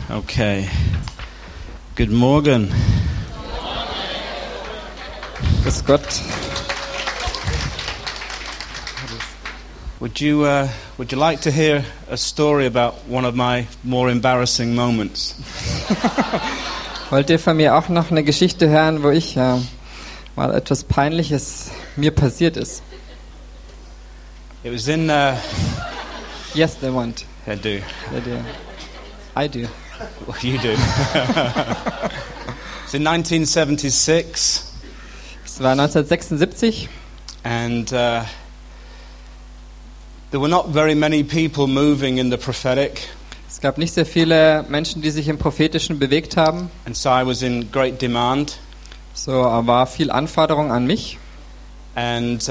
Okay. Good morning. Grüß Gott. Would you like to hear a story about one of my more embarrassing moments? Wollt ihr von mir auch noch eine Geschichte hören, wo ich mal etwas Peinliches mir passiert ist? It was in Yes, they want. I do. They do. I do. Well, you do. It's in 1976. Es war 1976 and there were not very many people moving in the prophetic. Es gab nicht sehr viele Menschen, die sich im Prophetischen bewegt haben. And so I was in great demand. So war viel Anforderung an mich. And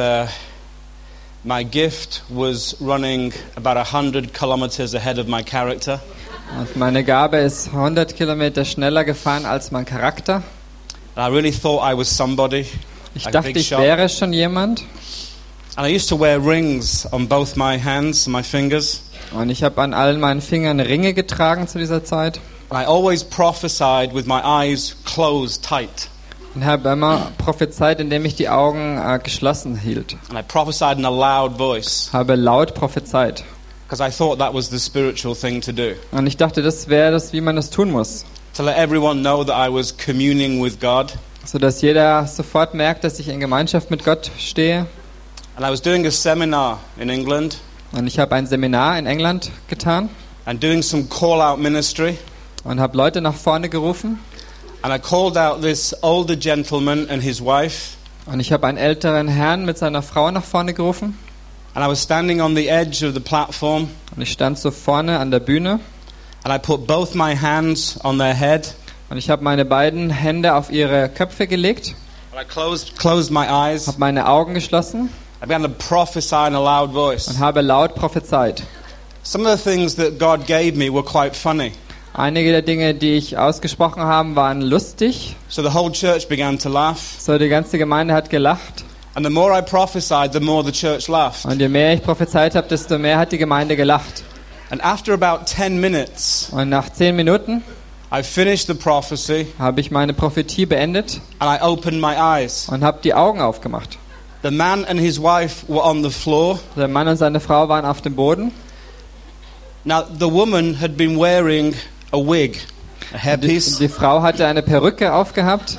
my gift was running about 100 kilometers ahead of my character. Und meine Gabe ist 100 Kilometer schneller gefahren als mein Charakter. And I really thought I was somebody. Ich like a dachte, big ich shot. wäre schon jemand. And I used to wear rings on both my hands, my fingers. Und ich habe an allen meinen Fingern Ringe getragen zu dieser Zeit. And I always prophesied with my eyes closed tight. Und habe immer prophezeit, indem ich die Augen geschlossen hielt. And I prophesied in a loud voice Habe laut prophezeit. because I thought that was the spiritual thing to do. Und ich dachte, das wäre das, wie man das tun muss. To let everyone know that I was communing with God. Sodass jeder sofort merkt, dass ich in Gemeinschaft mit Gott stehe. And I was doing a seminar in England Und ich habe ein Seminar in England getan and doing some call-out ministry. und habe Leute nach vorne gerufen. And I called out this older gentleman and his wife. Und ich habe einen älteren Herrn mit seiner Frau nach vorne gerufen. And I was standing on the edge of the platform. Und ich stand so vorne an der Bühne. And I put both my hands on their head. Und ich habe meine beiden Hände auf ihre Köpfe gelegt. And I closed my eyes. Habe meine Augen geschlossen I began to prophesy in a loud voice. und habe laut prophezeit. Some of the things that God gave me were quite funny. Einige der Dinge, die ich ausgesprochen habe, waren lustig. So the whole church began to laugh. So, die ganze Gemeinde hat gelacht. And the more I prophesied, the more the church laughed. Und je mehr ich prophezeit habe, desto mehr hat die Gemeinde gelacht. And after about 10 minutes, Und nach 10 Minuten I finished the prophecy habe ich meine Prophetie beendet and I opened my eyes. und habe die Augen aufgemacht. The man and his wife were on the floor. Der Mann und seine Frau waren auf dem Boden. Now, the woman had been wearing a wig, a hairpiece, Die Frau hatte eine Perücke aufgehabt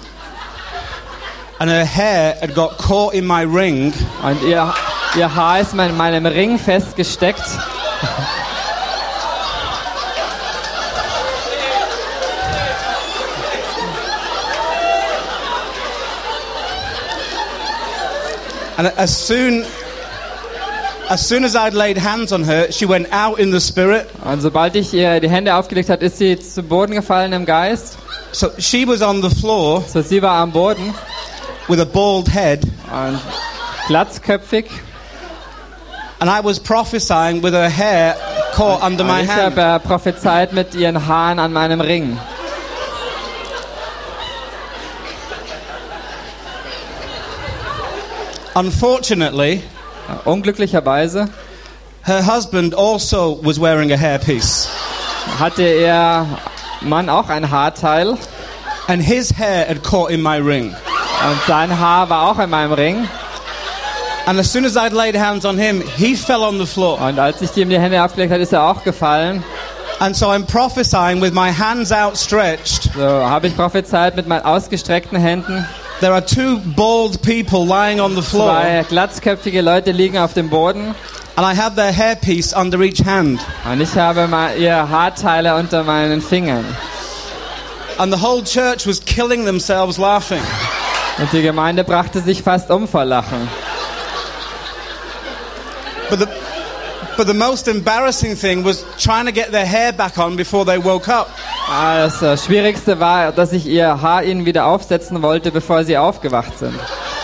and her hair had got caught in my ring. und ihr Haar ist in meinem Ring festgesteckt. And as soon as I'd laid hands on her, she went out in the spirit. Und sobald ich ihr die Hände aufgelegt habe, ist sie zu Boden gefallen im Geist. So she was on the floor So, sie war am Boden with a bald head, und glatzköpfig. and I was prophesying with her hair caught under my Und ich hand. habe prophezeit mit ihren Haaren an meinem Ring. Unfortunately, Unglücklicherweise her husband also was wearing a hairpiece, hatte ihr Mann auch ein Haarteil and his hair had caught in my ring. und sein Haar war auch in meinem Ring. And as soon as I'd laid hands on him, he fell on the floor. Und als ich ihm die Hände aufgelegt habe, ist er auch gefallen. And so I'm prophesying with my hands outstretched. So habe ich prophezeit mit meinen ausgestreckten Händen. There are two bald people lying on the floor, Zwei glatzköpfige Leute liegen auf dem Boden. and I have their hairpiece under each hand. Und ich habe ihr Haarteile unter meinen Fingern. And the whole church was killing themselves laughing. Und die Gemeinde brachte sich fast um vor Lachen. But the most embarrassing thing was trying to get their hair back on before they woke up. Das Schwierigste war, dass ich ihr Haar ihnen wieder aufsetzen wollte, bevor sie aufgewacht sind.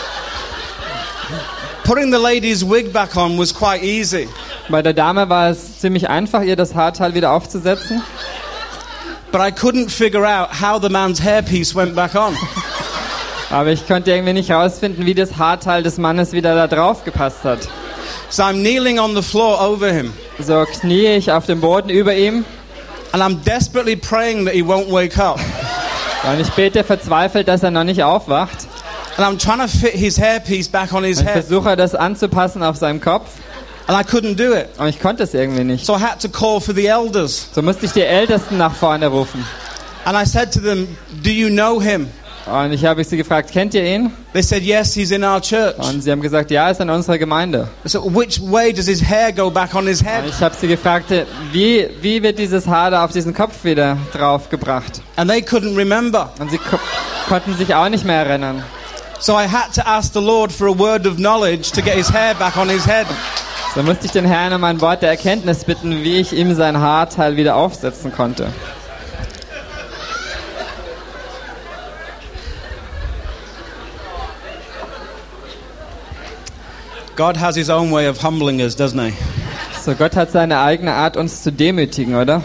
Putting the lady's wig back on was quite easy. Bei der Dame war es ziemlich einfach, ihr das Haarteil wieder aufzusetzen. But I couldn't figure out how the man's hairpiece went back on. Aber ich konnte irgendwie nicht herausfinden, wie das Haarteil des Mannes wieder da drauf gepasst hat. So I'm kneeling on the floor over him. So kniee ich auf dem Boden über ihm. And I'm desperately praying that he won't wake up. Und ich bete verzweifelt, dass er noch nicht aufwacht. And I'm trying to fit his hairpiece back on his Ich head. versuche das anzupassen auf seinem Kopf. And I couldn't do it. Und ich konnte es irgendwie nicht. So I had to call for the elders. So musste ich die Ältesten nach vorne rufen. And I said to them, do you know him? Und ich habe sie gefragt, kennt ihr ihn? They said, yes, he's in our church. Und sie haben gesagt, ja, er ist in unserer Gemeinde. I said, which way does his hair go back on his Und head? ich habe sie gefragt, wie wird dieses Haar da auf diesen Kopf wieder draufgebracht? And they couldn't remember. Und sie konnten sich auch nicht mehr erinnern. So I had to ask the Lord for a word of knowledge to get his hair back on his head. So musste ich den Herrn um ein Wort der Erkenntnis bitten, wie ich ihm sein Haarteil wieder aufsetzen konnte. God has his own way of humbling us, doesn't he? So, Gott hat seine eigene Art, uns zu demütigen, oder?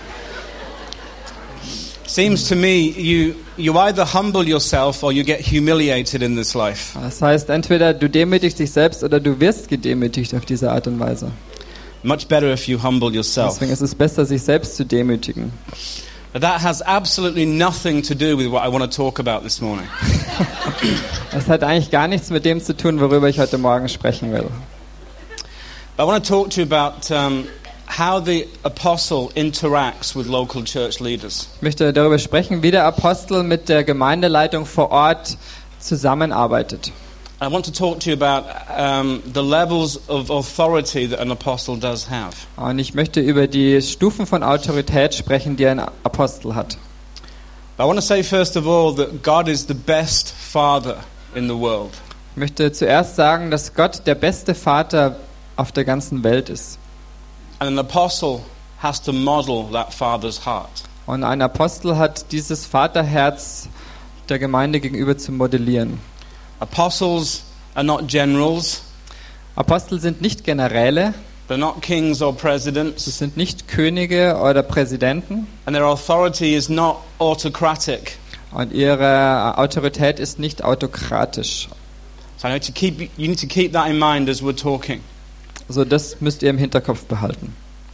Seems to me you either humble yourself or you get humiliated in this life. Das heißt, entweder du demütigst dich selbst oder du wirst gedemütigt auf diese Art und Weise. Much better if you humble yourself. Deswegen ist es besser, sich selbst zu demütigen. But that has absolutely nothing to do with what I want to talk about this morning. Das hat eigentlich gar nichts mit dem zu tun, worüber ich heute Morgen sprechen will. But I want to talk to you about how the apostle interacts with local church leaders. Ich möchte darüber sprechen, wie der Apostel mit der Gemeindeleitung vor Ort zusammenarbeitet. I want to talk to you about the levels of authority that an apostle does have. Und ich möchte über die Stufen von Autorität sprechen, die ein Apostel hat. But I want to say first of all that God is the best father in the world. Ich möchte zuerst sagen, dass Gott der beste Vater auf der ganzen Welt ist. And an apostle has to model that father's heart. Und ein Apostel hat dieses Vaterherz der Gemeinde gegenüber zu modellieren. Apostles are not generals. Apostel sind nicht Generäle, They're not kings or presidents. sie sind nicht Könige oder Präsidenten And their authority is not autocratic. und ihre Autorität ist nicht autokratisch. So you need to keep that in mind as we're talking. Also das müsst ihr im Hinterkopf behalten.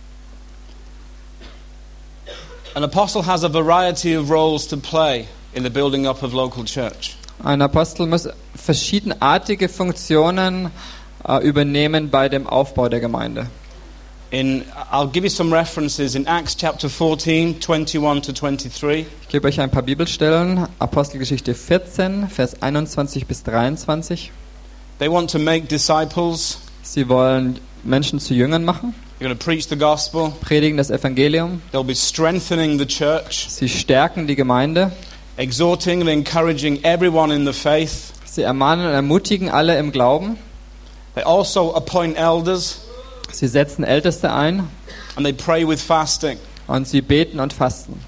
An apostle has a variety of roles to play in the building up of local church. Ein Apostel muss verschiedenartige Funktionen übernehmen bei dem Aufbau der Gemeinde. I'll give you some references in Acts chapter 14, 21 to 23. Ich gebe euch ein paar Bibelstellen. Apostelgeschichte 14, Vers 21 bis 23. They want to make disciples. Sie wollen Menschen zu Jüngern machen, They're going to preach the gospel. predigen das Evangelium. They'll be strengthening the church, Sie stärken die Gemeinde. exhorting and encouraging everyone in the faith. Sie ermahnen und ermutigen alle im Glauben. They also appoint elders Sie setzen Älteste ein and they pray with fasting. und sie beten und fasten.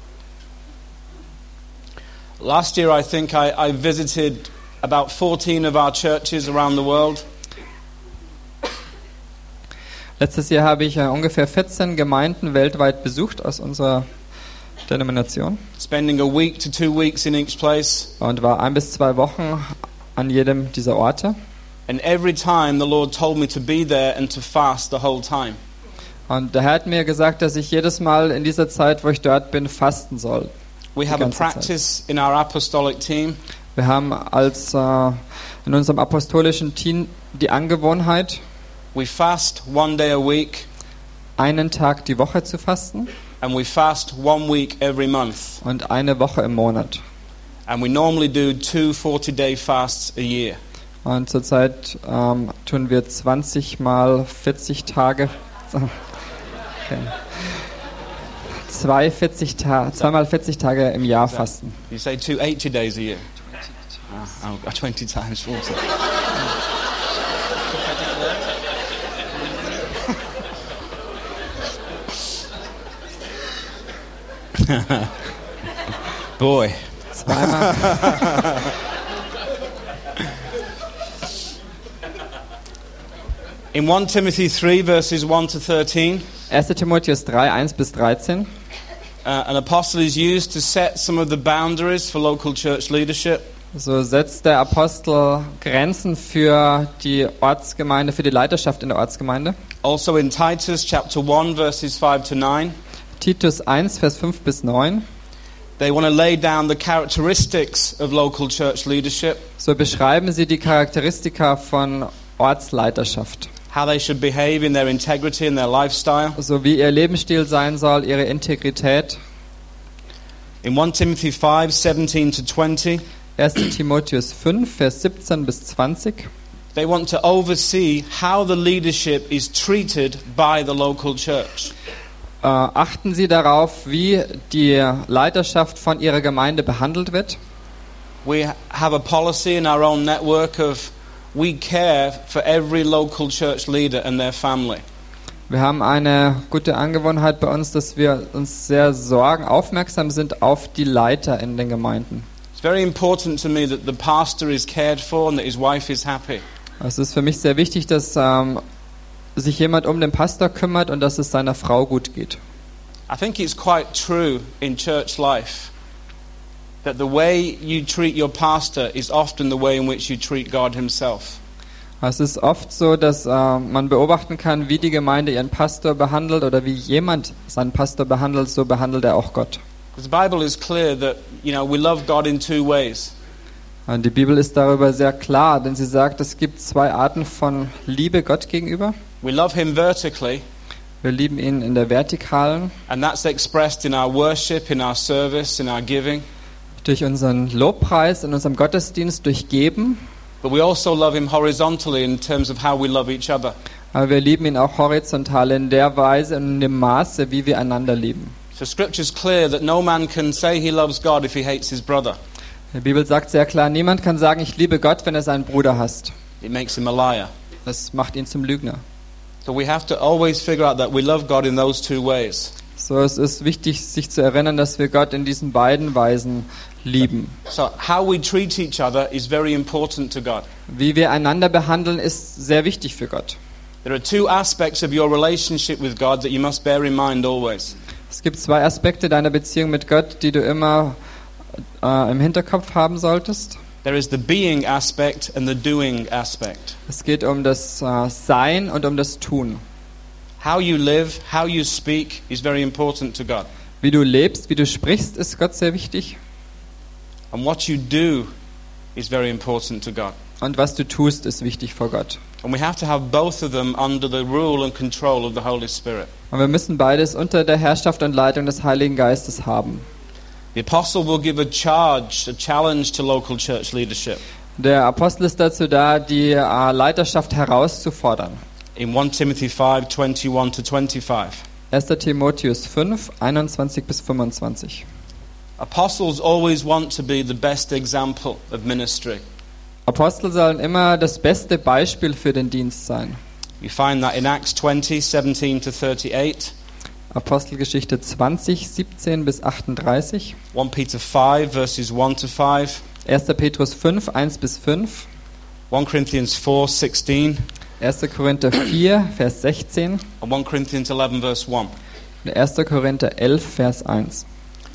Last year I think I visited about 14 of our churches around the world. Letztes Jahr habe ich ungefähr 14 Gemeinden weltweit besucht aus unserer Denomination Spending a week to 2 weeks in each place. und war 1 bis 2 Wochen an jedem dieser Orte. And every time the Lord told me to be there and to fast the whole time. Und der Herr hat mir gesagt, dass ich jedes Mal in dieser Zeit, wo ich dort bin, fasten soll. We have a ganze Zeit. practice in our apostolic team Wir haben in unserem apostolischen Team die Angewohnheit, we fast 1 day a week einen Tag die Woche zu fasten and we fast 1 week every month. und eine Woche im Monat. And we normally do 2 40-day fasts a year. Und zurzeit tun wir 20 mal 40 Tage, okay. 2 mal 40 Tage im Jahr fasten. You say 2 80 days a year? 20 times 40. Boy. Zweimal. In 1 Timothy 3 verses 1 to 13, 1. Timotheus 3, 1 bis 13. an apostle is used to set some of the boundaries for local church leadership. So setzt der Apostel Grenzen für die Ortsgemeinde, für die Leiterschaft in der Ortsgemeinde. Also in Titus chapter 1 verses 5 to 9, Titus 1, Vers 5 bis 9. They want to lay down the characteristics of local church leadership, So beschreiben sie die Charakteristika von Ortsleiterschaft. how they should behave in their integrity and their lifestyle. So wie ihr Lebensstil sein soll, ihre Integrität. In 1 Timothy 5, 17 to 20, 1. Timotheus 5, Vers 17 bis 20. they want to oversee how the leadership is treated by the local church. Achten Sie darauf, wie die Leiterschaft von Ihrer Gemeinde behandelt wird. We have a policy in our own network of we care for every local church leader and their family. Wir haben eine gute Angewohnheit bei uns, dass wir uns sehr aufmerksam sind auf die Leiter in den Gemeinden. It's very important to me that the pastor is cared for and that his wife is happy. Es ist für mich sehr wichtig, dass sich jemand um den Pastor kümmert und dass es seiner Frau gut geht. I think it's quite true in church life that the way you treat your pastor is often the way in which you treat God himself. Es ist oft so, dass man beobachten kann, wie die Gemeinde ihren Pastor behandelt oder wie jemand seinen Pastor behandelt, so behandelt er auch Gott. The Bible is clear that, we love God in two ways. Und die Bibel ist darüber sehr klar, denn sie sagt, es gibt zwei Arten von Liebe Gott gegenüber. We love him vertically, Wir lieben ihn in der Vertikalen, and that's expressed in our worship, in our service, in our giving. durch unseren Lobpreis, in unserem Gottesdienst, durch Geben. But we also love him horizontally in terms of how we love each other. Aber wir lieben ihn auch horizontal in der Weise und in dem Maße, wie wir einander lieben. So Scripture is clear that no man can say he loves God if he hates his brother. Die Bibel sagt sehr klar, niemand kann sagen, ich liebe Gott, wenn er seinen Bruder hasst. It makes him a liar. Das macht ihn zum Lügner. So we have to always figure out that we love God in those two ways. So, es ist wichtig, sich zu erinnern, dass wir Gott in diesen beiden Weisen lieben. So how we treat each other is very important to God. Wie wir einander behandeln, ist sehr wichtig für Gott. There are two aspects of your relationship with God that you must bear in mind always. Es gibt zwei Aspekte deiner Beziehung mit Gott, die du immer im Hinterkopf haben solltest. There is the being aspect and the doing aspect. Es geht um das Sein und um das Tun. How you live, how you speak is very important to God. Wie du lebst, wie du sprichst, ist Gott sehr wichtig. And what you do is very important to God. Und was du tust, ist wichtig vor Gott. And we have to have both of them under the rule and control of the Holy Spirit. Und wir müssen beides unter der Herrschaft und Leitung des Heiligen Geistes haben. The apostle will give a challenge to local church leadership. Der Apostel ist dazu da, die Leiterschaft herauszufordern. In 1 Timothy 5, 21 to 25. 1. Timotheus 5, 21 bis 25. Apostles always want to be the best example of ministry. Apostel sollen immer das beste Beispiel für den Dienst sein. You find that in Acts 20, 17 to 38. Apostelgeschichte 20, 17 bis 38. 1 Peter 5, verses 1 to 5. 1. Petrus 5, 1 bis 5. 1 Corinthians 4, 16. 1. Korinther 4, Vers 16. And 1 Corinthians 11, verse 1. 1. Korinther 11, Vers 1.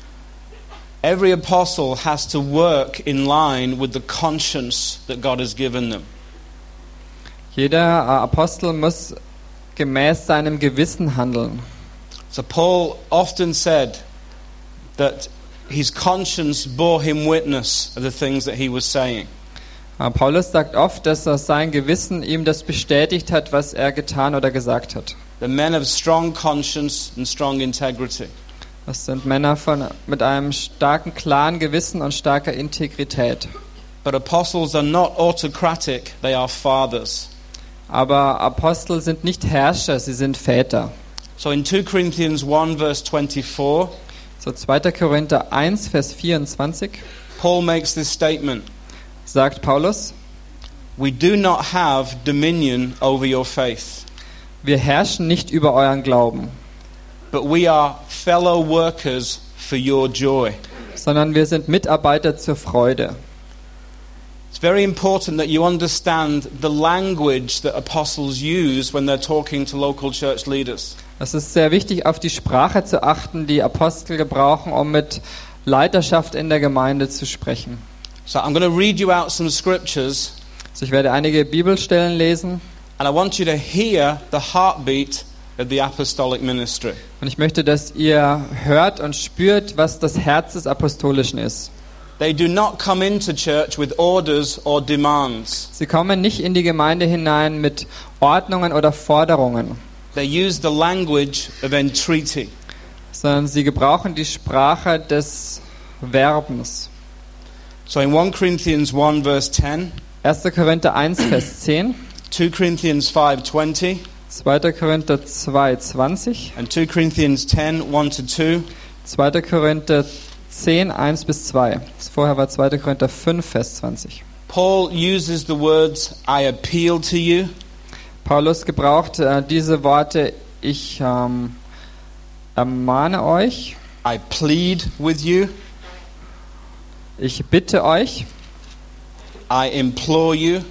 Every apostle has to work in line with the conscience that God has given them. Jeder Apostel muss gemäß seinem Gewissen handeln. So Paul often said that his conscience bore him witness of the things that he was saying. Paulus sagt oft, dass sein Gewissen ihm das bestätigt hat, was er getan oder gesagt hat. The men of strong conscience and strong integrity. Das sind Männer mit einem starken, klaren Gewissen und starker Integrität. But apostles are not autocratic, they are fathers. Aber Apostel sind nicht Herrscher, sie sind Väter. So in 2 Corinthians 1 verse 24, So 2. Korinther 1, Vers 24 Paul makes this statement. sagt Paulus, We do not have dominion over your faith, wir herrschen nicht über euren Glauben, but we are fellow workers for your joy. sondern wir sind Mitarbeiter zur Freude. It's very important that you understand the language that apostles use when they're talking to local church leaders. Es ist sehr wichtig, auf die Sprache zu achten, die Apostel gebrauchen, um mit Leiterschaft in der Gemeinde zu sprechen. So I'm going to read you out some scriptures, Also ich werde einige Bibelstellen lesen and I want you to hear the heartbeat of the apostolic ministry. Und ich möchte, dass ihr hört und spürt, was das Herz des Apostolischen ist. They do not come into church with orders or demands. Sie kommen nicht in die Gemeinde hinein mit Ordnungen oder Forderungen, They use the language of entreaty. sondern sie gebrauchen die Sprache des Verbens. So in 1 Corinthians 1 verse 10, 1. Korinther 1, Vers 10, 2 Corinthians 5:20, 2. Korinther 2, 20, and 2 Corinthians 10, 1-2, 2. Korinther 10, 1 bis 2. Vorher war 2. Korinther 5, Vers 20. Paul uses the words, I appeal to you, Paulus gebraucht diese Worte, ich ermahne euch, I plead with you, ich bitte euch, I implore you.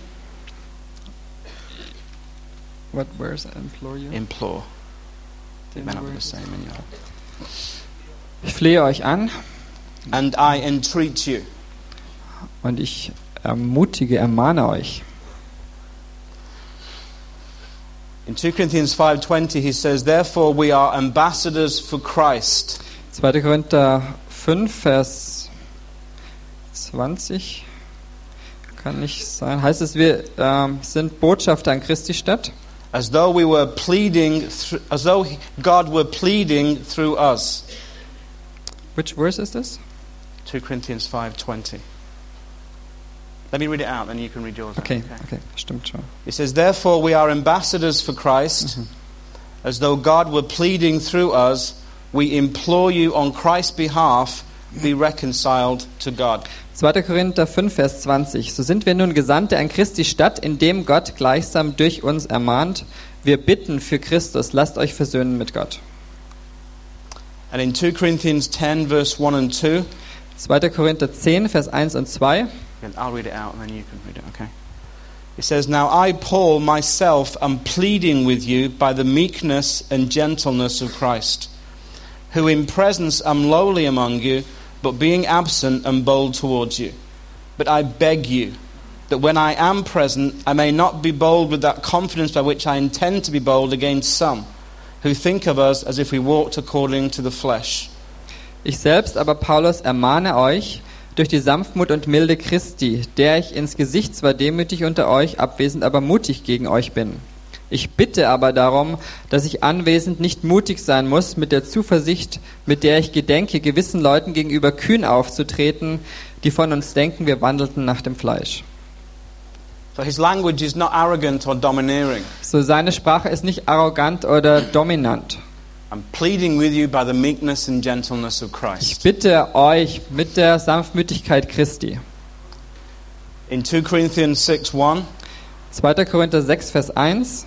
what words implore you? Implore. They may not be the same in your... Ich flehe euch an And I entreat you. und ich ermahne euch. In 2 Corinthians 5:20 he says, therefore we are ambassadors for Christ. 2. Korinther 5, Vers 20 kann nicht sein. Heißt es, wir sind Botschafter an Christi Stadt, As though we were pleading, as though God were pleading through us. Which verse is this? 2 Corinthians 5:20. Let me read it out, then you can read yours. Okay, stimmt schon. It says, therefore we are ambassadors for Christ, as though God were pleading through us. We implore you on Christ's behalf, be reconciled to God. 2. Korinther 5, Vers 20. So sind wir nun Gesandte an Christi Stadt, indem Gott gleichsam durch uns ermahnt. Wir bitten für Christus, lasst euch versöhnen mit Gott. And in 2 Corinthians 10, verse 1 and 2, 2. Korinther 10, Vers 1 und 2. and I'll read it out and then you can read it, okay? It says, now I, Paul, myself, am pleading with you by the meekness and gentleness of Christ, who in presence am lowly among you, but being absent am bold towards you. But I beg you, that when I am present, I may not be bold with that confidence by which I intend to be bold against some, who think of us as if we walked according to the flesh. Ich selbst aber, Paulus, ermahne euch durch die Sanftmut und Milde Christi, der ich ins Gesicht zwar demütig unter euch, abwesend aber mutig gegen euch bin. Ich bitte aber darum, dass ich anwesend nicht mutig sein muss mit der Zuversicht, mit der ich gedenke, gewissen Leuten gegenüber kühn aufzutreten, die von uns denken, wir wandelten nach dem Fleisch. So his language is not arrogant or domineering. So, seine Sprache ist nicht arrogant oder dominant. I'm pleading with you by the meekness and gentleness of Ich Christ. bitte euch mit der Sanftmütigkeit Christi. In 2 Corinthians 6:1, 2. Korinther 6, Vers 1.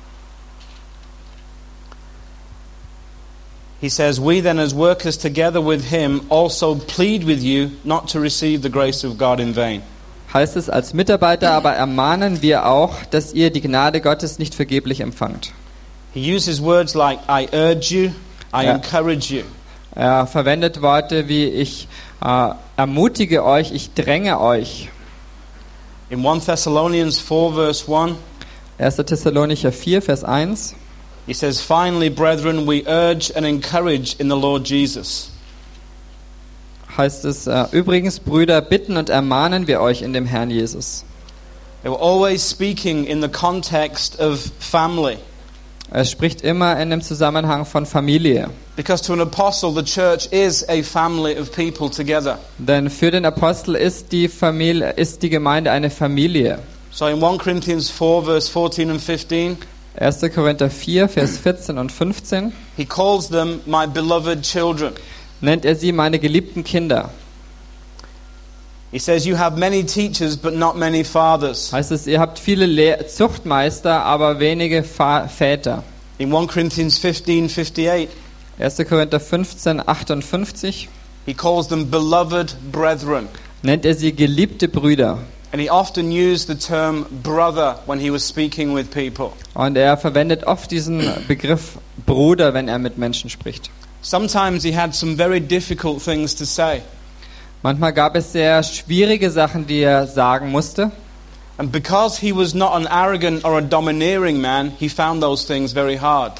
he says, we then as workers together with him also plead with you not to receive the grace of God in vain. Heißt es, als Mitarbeiter aber ermahnen wir auch, dass ihr die Gnade Gottes nicht vergeblich empfangt. He uses words like, I urge you, I Ja. encourage you. Er verwendet Worte wie ich ermutige euch, ich dränge euch. In 1 Thessalonians 4 verse 1, 1. Thessalonicher 4, Vers 1. he says, finally, brethren, we urge and encourage in the Lord Jesus. Heißt es, übrigens, Brüder, bitten und ermahnen wir euch in dem Herrn Jesus. They were always speaking in the context of family. Er spricht immer in dem Zusammenhang von Familie. Because to an apostle, the church is a family of people together. Denn für den Apostel ist die Gemeinde eine Familie. So in 1 Corinthians 4 verse 14 and 15, 1. Korinther 4, Vers 14 und 15 he calls them my beloved children. nennt er sie meine geliebten Kinder. He says, you have many teachers but not many fathers. Heißt es, ihr habt viele Zuchtmeister, aber wenige Väter. In 1 Corinthians 15:58, 1. Korinther 15, 58 he calls them beloved brethren. nennt er sie geliebte Brüder. And he often used the term brother when he was speaking with people. Und er verwendet oft diesen Begriff Bruder, wenn er mit Menschen spricht. Sometimes he had some very difficult things to say. Manchmal gab es sehr schwierige Sachen, die er sagen musste. And because he was not an arrogant or a domineering man, he found those things very hard.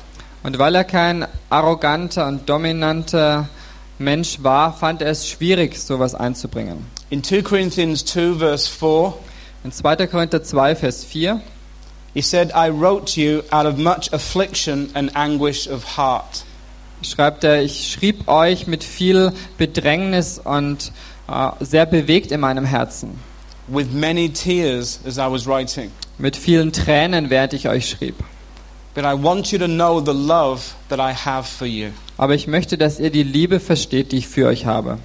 Und weil er kein arroganter und dominanter Mensch war, fand er es schwierig, sowas einzubringen. In 2 Corinthians 2 verse 4, In 2. Korinther 2, Vers 4 he said, I wrote to you out of much affliction and anguish of heart. schreibt er, ich schrieb euch mit viel Bedrängnis und sehr bewegt in meinem Herzen. With many tears as I was writing. Mit vielen Tränen, während ich euch schrieb. But I want you to know the love that I have for you. Aber ich möchte, dass ihr die Liebe versteht, die ich für euch habe.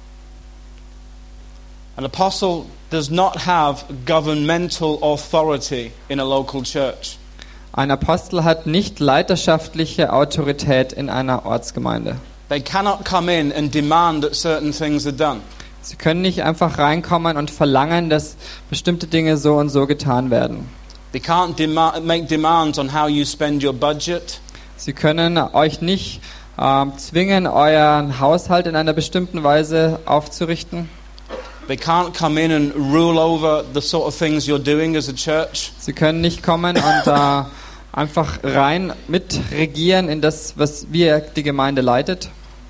An apostle does not have governmental authority in a local church. Ein Apostel hat nicht leiterschaftliche Autorität in einer Ortsgemeinde. They cannot come in and demand that certain things are done. Sie können nicht einfach reinkommen und verlangen, dass bestimmte Dinge so und so getan werden. They can't make demands on how you spend your budget. Sie können euch nicht zwingen, euren Haushalt in einer bestimmten Weise aufzurichten. They can't come in and rule over the sort of things you're doing as a church. Sie können nicht kommen und einfach rein mitregieren in das, was die Gemeinde leitet.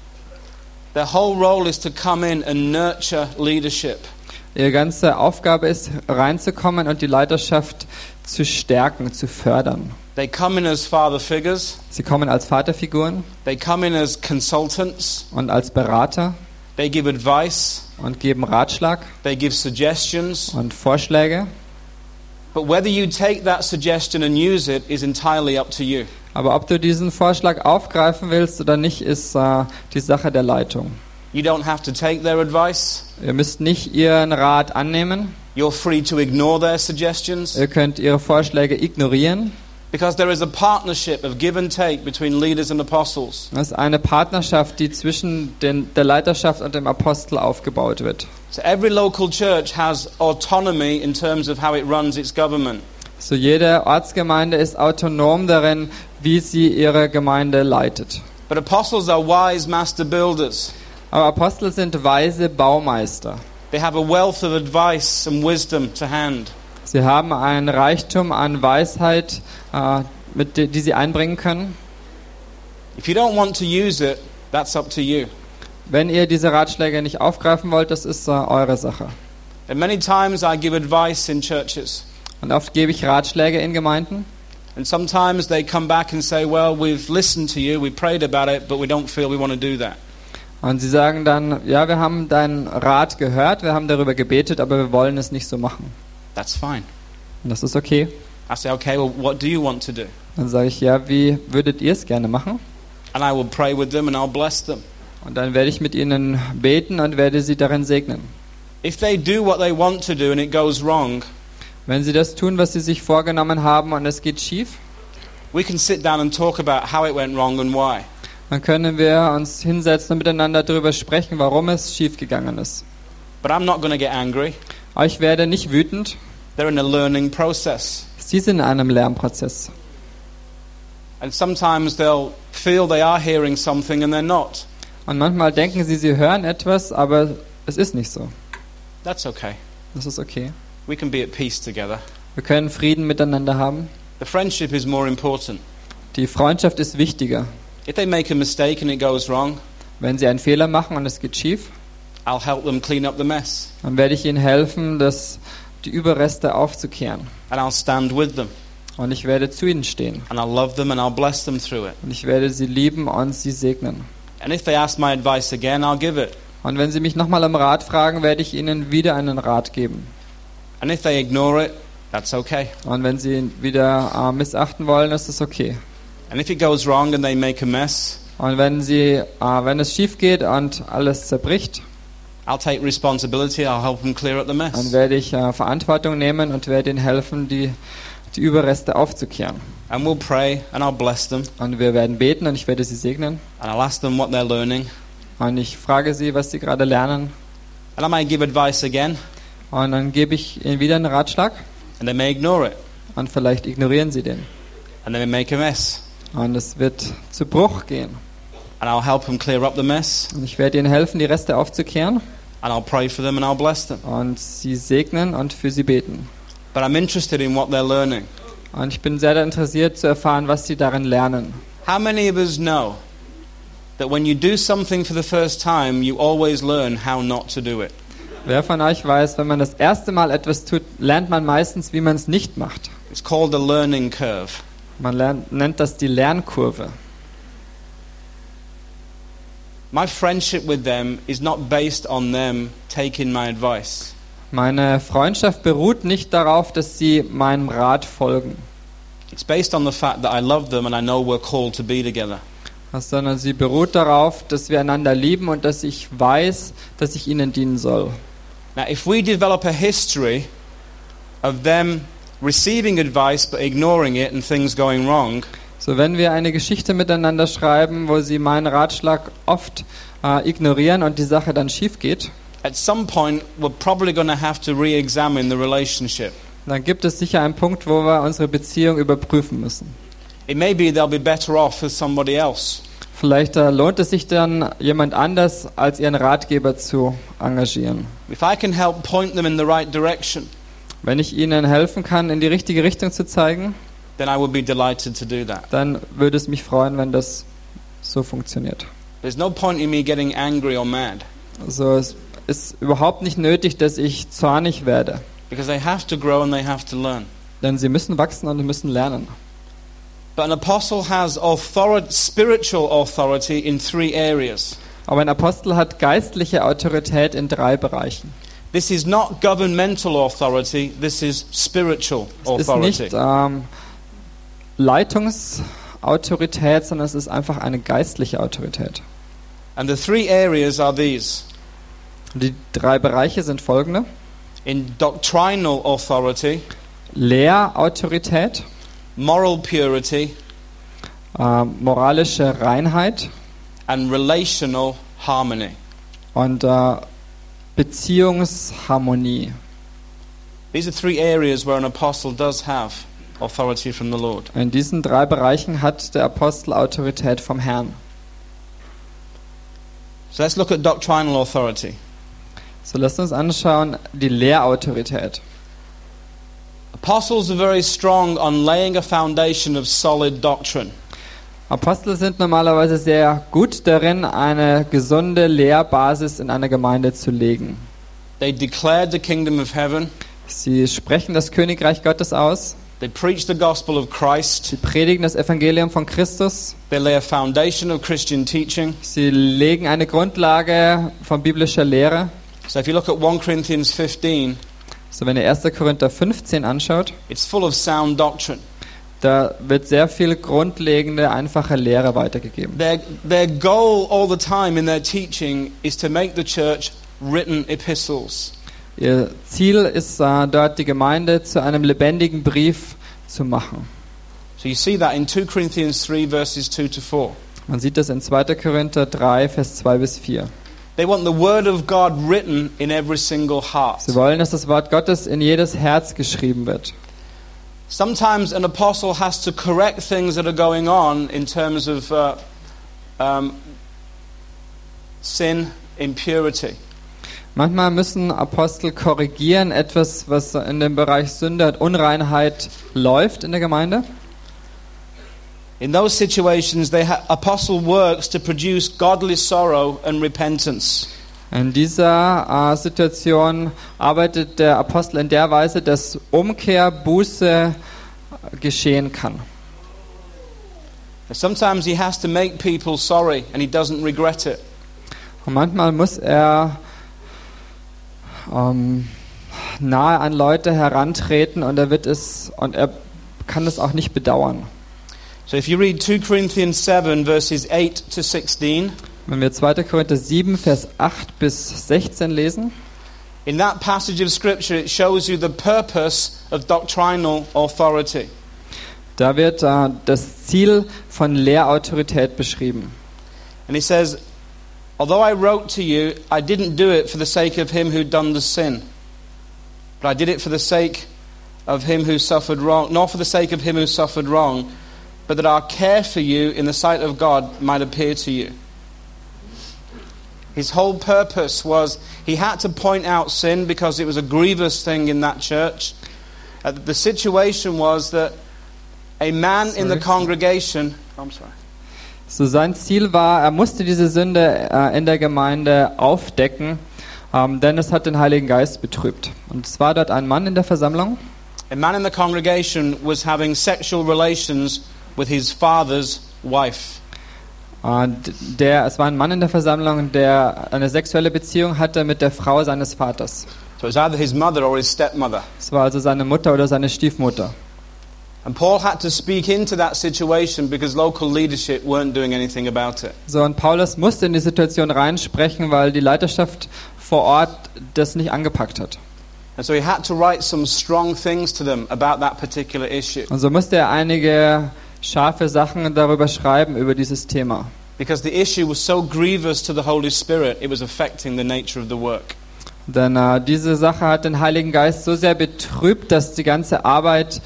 Their whole role is to come in and nurture leadership. Ihre ganze Aufgabe ist, reinzukommen und die Leiterschaft zu stärken, zu fördern. They come in as father figures. Sie kommen als Vaterfiguren They come in as consultants. und als Berater They give advice. und geben Ratschlag They give suggestions. und Vorschläge. But whether you take that suggestion and use it is entirely up to you. Aber ob du diesen Vorschlag aufgreifen willst oder nicht, ist die Sache der Leitung. You don't have to take their advice. Ihr müsst nicht ihren Rat annehmen. You're free to ignore their suggestions. Ihr könnt ihre Vorschläge ignorieren. Because there is a partnership of give and take between leaders and apostles. Das ist eine Partnerschaft, die zwischen der Leiterschaft und dem Apostel aufgebaut wird. So every local church has autonomy in terms of how it runs its government. So jede Ortsgemeinde ist autonom darin, wie sie ihre Gemeinde leitet. But apostles are wise master builders. Aber Apostel sind weise Baumeister. They have a wealth of advice and wisdom to hand. Sie haben einen Reichtum an Weisheit, die sie einbringen können. If you don't want to use it, that's up to you. Wenn ihr diese Ratschläge nicht aufgreifen wollt, das ist eure Sache. And many times I give advice in churches. Und oft gebe ich Ratschläge in Gemeinden. And sometimes they come back and say, well, we've listened to you, we prayed about it, but we don't feel we want to do that. Und sie sagen dann, ja, wir haben deinen Rat gehört, wir haben darüber gebetet, aber wir wollen es nicht so machen. That's fine. Und das ist okay. I say, okay, well, what do you want to do? Dann sage ich, ja, wie würdet ihr es gerne machen? And I will pray with them and I'll bless them. Und dann werde ich mit ihnen beten und werde sie darin segnen. If they do what they want to do and it goes wrong, Wenn sie das tun, was sie sich vorgenommen haben und es geht schief, we can sit down and talk about how it went wrong and why. dann können wir uns hinsetzen und miteinander darüber sprechen, warum es schief gegangen ist. But I'm not going to get angry. Aber ich werde nicht wütend. They're in a learning process. Sie sind in einem Lernprozess. And sometimes they'll feel they are hearing something and they're not. Und manchmal denken sie hören etwas, aber es ist nicht so. That's okay. Das ist okay. We can be at peace together. Wir können Frieden miteinander haben. The friendship is more important. Die Freundschaft ist wichtiger. If they make a mistake and it goes wrong, Wenn sie einen Fehler machen und es geht schief, I'll help them clean up the mess. dann werde ich ihnen helfen, die Überreste aufzukehren. And I'll stand with them. Und ich werde zu ihnen stehen. And I'll love them and I'll bless them through it. Und ich werde sie lieben und sie segnen. And if they ask my advice again, I'll give it. Und wenn sie mich nochmal um Rat fragen, werde ich ihnen wieder einen Rat geben. And if they ignore it, that's okay. Und wenn sie ihn wieder missachten wollen, ist es okay. And if it goes wrong and they make a mess, Und wenn es schief geht und alles zerbricht, I'll take responsibility. I'll help them clear up the dann mess. werde ich Verantwortung nehmen und werde ihnen helfen, die Überreste aufzukehren. And we'll pray and I'll bless them. Und wir werden beten und ich werde sie segnen. And I'll ask them what they're learning. Und ich frage sie, was sie gerade lernen. And I might give advice again. Und dann gebe ich ihnen wieder einen Ratschlag. And they may ignore it. Und vielleicht ignorieren sie den. And they may make a mess. Und es wird zu Bruch gehen. And I'll help them clear up the mess. Und ich werde ihnen helfen, die Reste aufzukehren. And I'll pray for them and I'll bless them. Und sie segnen und für sie beten. But I'm interested in what they're learning. Und ich bin sehr daran interessiert zu erfahren, was sie darin lernen. How many of us know that when you do something for the first time, you always learn how not to do it? Wer von euch weiß, wenn man das erste Mal etwas tut, lernt man meistens, wie man es nicht macht. It's called a learning curve. Man nennt das die Lernkurve. My friendship with them is not based on them taking my advice. Meine Freundschaft beruht nicht darauf, dass sie meinem Rat folgen, It's based on the fact that I love them and I know we're called to be together. sondern sie beruht darauf, dass wir einander lieben und dass ich weiß, dass ich ihnen dienen soll. Now, if we develop a history of them receiving advice but ignoring it and things going wrong, So, wenn wir eine Geschichte miteinander schreiben, wo sie meinen Ratschlag oft ignorieren und die Sache dann schief geht, at some point we're probably going to have to re-examine the relationship. dann gibt es sicher einen Punkt, wo wir unsere Beziehung überprüfen müssen. It may be they'll be better off with somebody else. Vielleicht lohnt es sich dann, jemand anders als ihren Ratgeber zu engagieren. If I can help point them in the right direction, Wenn ich ihnen helfen kann, in die richtige Richtung zu zeigen, then I will be delighted to do that. dann würde es mich freuen, wenn das so funktioniert. There's no point in me getting angry or mad, Also es ist überhaupt nicht nötig, dass ich zornig werde, because they have to grow and they have to learn. denn sie müssen wachsen und müssen lernen. But an apostle has spiritual authority in 3 areas. Aber ein Apostel hat geistliche Autorität in 3 Bereichen. This is not governmental authority, this is spiritual Es ist authority. nicht Leitungsautorität, sondern es ist einfach eine geistliche Autorität. And the 3 areas are these. Die 3 Bereiche sind folgende: In doctrinal authority, Lehrautorität, moral purity, moralische Reinheit and relational harmony. und Beziehungsharmonie. These are 3 areas where an apostle does have authority from the Lord. In diesen 3 Bereichen hat der Apostel Autorität vom Herrn. So let's look at doctrinal authority. So, lasst uns anschauen die Lehrautorität. Apostles are very strong on laying a foundation of solid doctrine. Apostel sind normalerweise sehr gut darin, eine gesunde Lehrbasis in einer Gemeinde zu legen. They declared the kingdom of heaven. Sie sprechen das Königreich Gottes aus. They preach the gospel of Christ. Sie predigen das Evangelium von Christus. They lay a foundation of Christian teaching. Sie legen eine Grundlage von biblischer Lehre. So if you look at 1 Corinthians 15, So, wenn ihr 1. Korinther 15 anschaut, it's full of sound doctrine. da wird sehr viel grundlegende, einfache Lehre weitergegeben. Their goal all the time in their teaching is to make the church written epistles. Ihr Ziel ist dort, die Gemeinde zu einem lebendigen Brief zu machen. So you see that in 2 Corinthians 3 verses 2 to 4. Man sieht das in 2. Korinther 3, Vers 2 bis 4. They want the word of God written in every single heart. Sie wollen, dass das Wort Gottes in jedes Herz geschrieben wird. Sometimes an apostle has to correct things that are going on in terms of sin, impurity. Manchmal müssen Apostel korrigieren, etwas, was in dem Bereich Sünde und Unreinheit läuft in der Gemeinde. In those situations, apostle works to produce godly sorrow and repentance. In dieser Situation arbeitet der Apostel in der Weise, dass Umkehr, Buße geschehen kann. Sometimes he has to make people sorry and he doesn't regret it. Und manchmal muss er nahe an Leute herantreten und er kann es auch nicht bedauern. So if you read 2 Corinthians 7 verses 8 to 16, Wenn wir 2. Korinther 7, Vers 8 bis 16 lesen, in that passage of scripture it shows you the purpose of doctrinal authority. da wird das Ziel von Lehrautorität beschrieben. And he says, although I wrote to you, I didn't do it for the sake of him who done the sin, but I did it for the sake of him who suffered wrong, not for the sake of him who suffered wrong, but that our care for you in the sight of God might appear to you. His whole purpose was he had to point out sin because it was a grievous thing in that church. The situation was that a man in the congregation, So sein Ziel war, er musste diese Sünde in der Gemeinde aufdecken, denn es hat den Heiligen Geist betrübt. Und es war dort ein Mann in der Versammlung. A man in the congregation was having sexual relations with his father's wife. Es war ein Mann in der Versammlung, der eine sexuelle Beziehung hatte mit der Frau seines Vaters. So it was either his mother or his stepmother. Es war also seine Mutter oder seine Stiefmutter. And Paul had to speak into that situation because local leadership weren't doing anything about it. So, und Paulus musste in die Situation reinsprechen, weil die Leiterschaft vor Ort das nicht angepackt hat. And so he had to write some strong things to them about that particular issue. Und so musste er einige scharfe Sachen darüber schreiben, über dieses Thema. Because the issue was so grievous to the Holy Spirit, it was affecting the nature of the work. Denn diese Sache hat den Heiligen Geist so sehr betrübt, dass die ganze Arbeit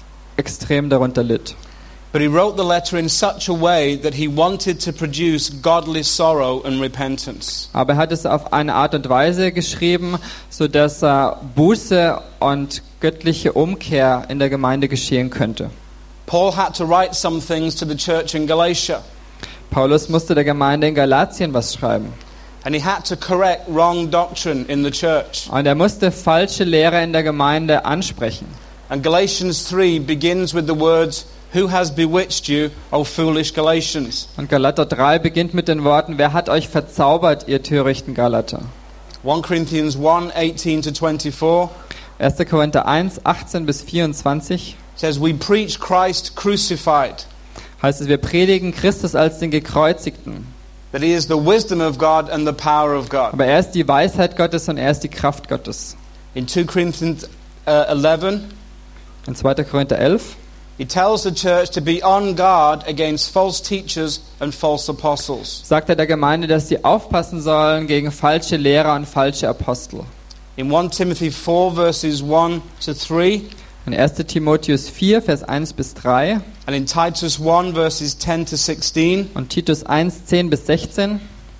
extrem darunter litt. But he wrote the letter in such a way that he wanted to produce godly sorrow and repentance. Aber er hat es auf eine Art und Weise geschrieben, sodass Buße und göttliche Umkehr in der Gemeinde geschehen könnte. Paul had to write some things to the church in Galatia. Paulus musste der Gemeinde in Galatien was schreiben. And he had to correct wrong doctrine in the church. Und er musste falsche Lehre in der Gemeinde ansprechen. And Galatians 3 begins with the words, "Who has bewitched you, O foolish Galatians?" Und Galater 3 beginnt mit den Worten, wer hat euch verzaubert, ihr törichten Galater? 1 Corinthians 1, 18 to 24 1. Korinther 1, 18 bis 24 says, "We preach Christ crucified, heißt es, wir predigen Christus als den Gekreuzigten. that he is the wisdom of God and the power of God." Aber er ist die Weisheit Gottes und er ist die Kraft Gottes. In 2 Corinthians 11, In 2. Korinther 11 he tells the church to be on guard against false teachers and false apostles. sagt er der Gemeinde, dass sie aufpassen sollen gegen falsche Lehrer und falsche Apostel. In 1 Timothy 4, verses 1 to 3, In 1. Timotheus 4, Vers 1 bis 3 and in Titus 1, verses 10 to 16, und Titus 1, 10 bis 16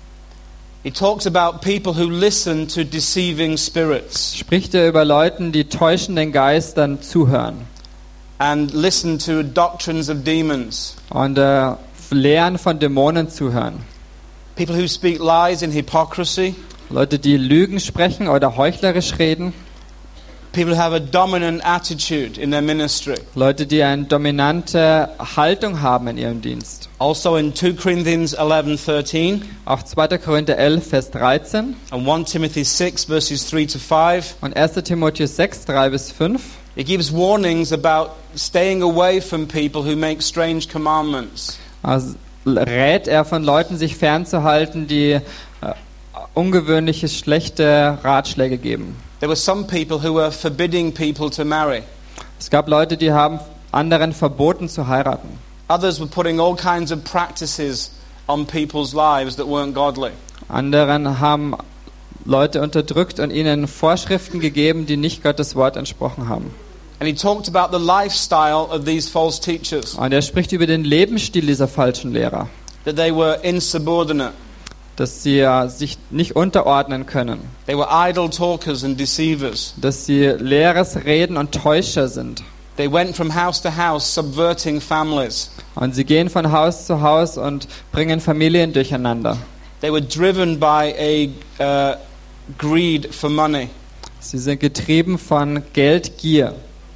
he talks about people who listen to deceiving spirits spricht er über Leuten, die täuschenden Geistern zuhören and listen to doctrines of demons. und Lehren von Dämonen zuhören. People who speak lies in hypocrisy. Leute, die Lügen sprechen oder heuchlerisch reden. People who have a dominant attitude in their ministry. Leute, die eine dominante Haltung haben in ihrem Dienst. Also in 2 Corinthians 11:13 Auch 2. Korinther 11, Vers 13 and 1 Timothy 6, verses 3 to 5, und 1. Timotheus 6, 3 bis 5 it gives warnings about staying away from people who make strange commandments. also rät er von Leuten, sich fernzuhalten, die ungewöhnliche, schlechte Ratschläge geben. There were some people who were forbidding people to marry. Es gab Leute, die haben anderen verboten zu heiraten. Others were putting all kinds of practices on people's lives that weren't godly. Anderen haben Leute unterdrückt und ihnen Vorschriften gegeben, die nicht Gottes Wort entsprochen haben. And he talked about the lifestyle of these false teachers, Und er spricht über den Lebensstil dieser falschen Lehrer, that they were insubordinate. dass sie sich nicht unterordnen können, They were idle talkers and deceivers. dass sie leeres Reden und Täuscher sind. They went from house to house, subverting families. Und sie gehen von Haus zu Haus und bringen Familien durcheinander. They were driven by a greed for money. Sie sind getrieben von Geldgier.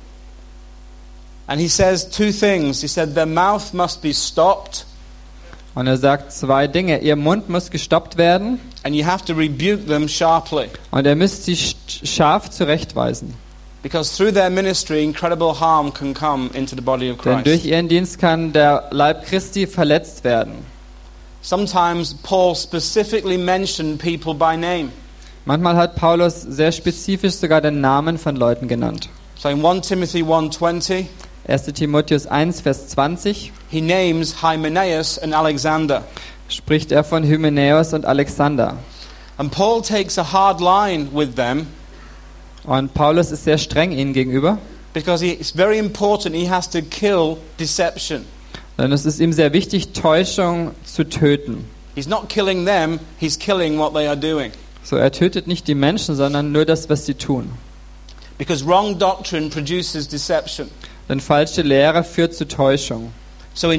And he says two things. He said their mouth must be stopped, Und er sagt zwei Dinge. Ihr Mund muss gestoppt werden and you have to rebuke them sharply. und ihr müsst sie scharf zurechtweisen. Because through their ministry, incredible harm can come into the body of Denn durch Christ. ihren Dienst kann der Leib Christi verletzt werden. Sometimes Paul specifically mentioned people by name. Manchmal hat Paulus sehr spezifisch sogar den Namen von Leuten genannt. So in 1 Timothy 1:20, 1. Timotheus 1, Vers 20 he names Hymenaeus and Alexander. spricht er von Hymenäus und Alexander. And Paul takes a hard line with them Und Paulus ist sehr streng ihnen gegenüber, because it's very important. He has to kill deception. denn es ist ihm sehr wichtig, Täuschung zu töten. He's not killing them, he's killing what they are doing. So, er tötet nicht die Menschen, sondern nur das, was sie tun. Because wrong doctrine produces deception. Denn falsche Lehre führt zu Täuschung. So in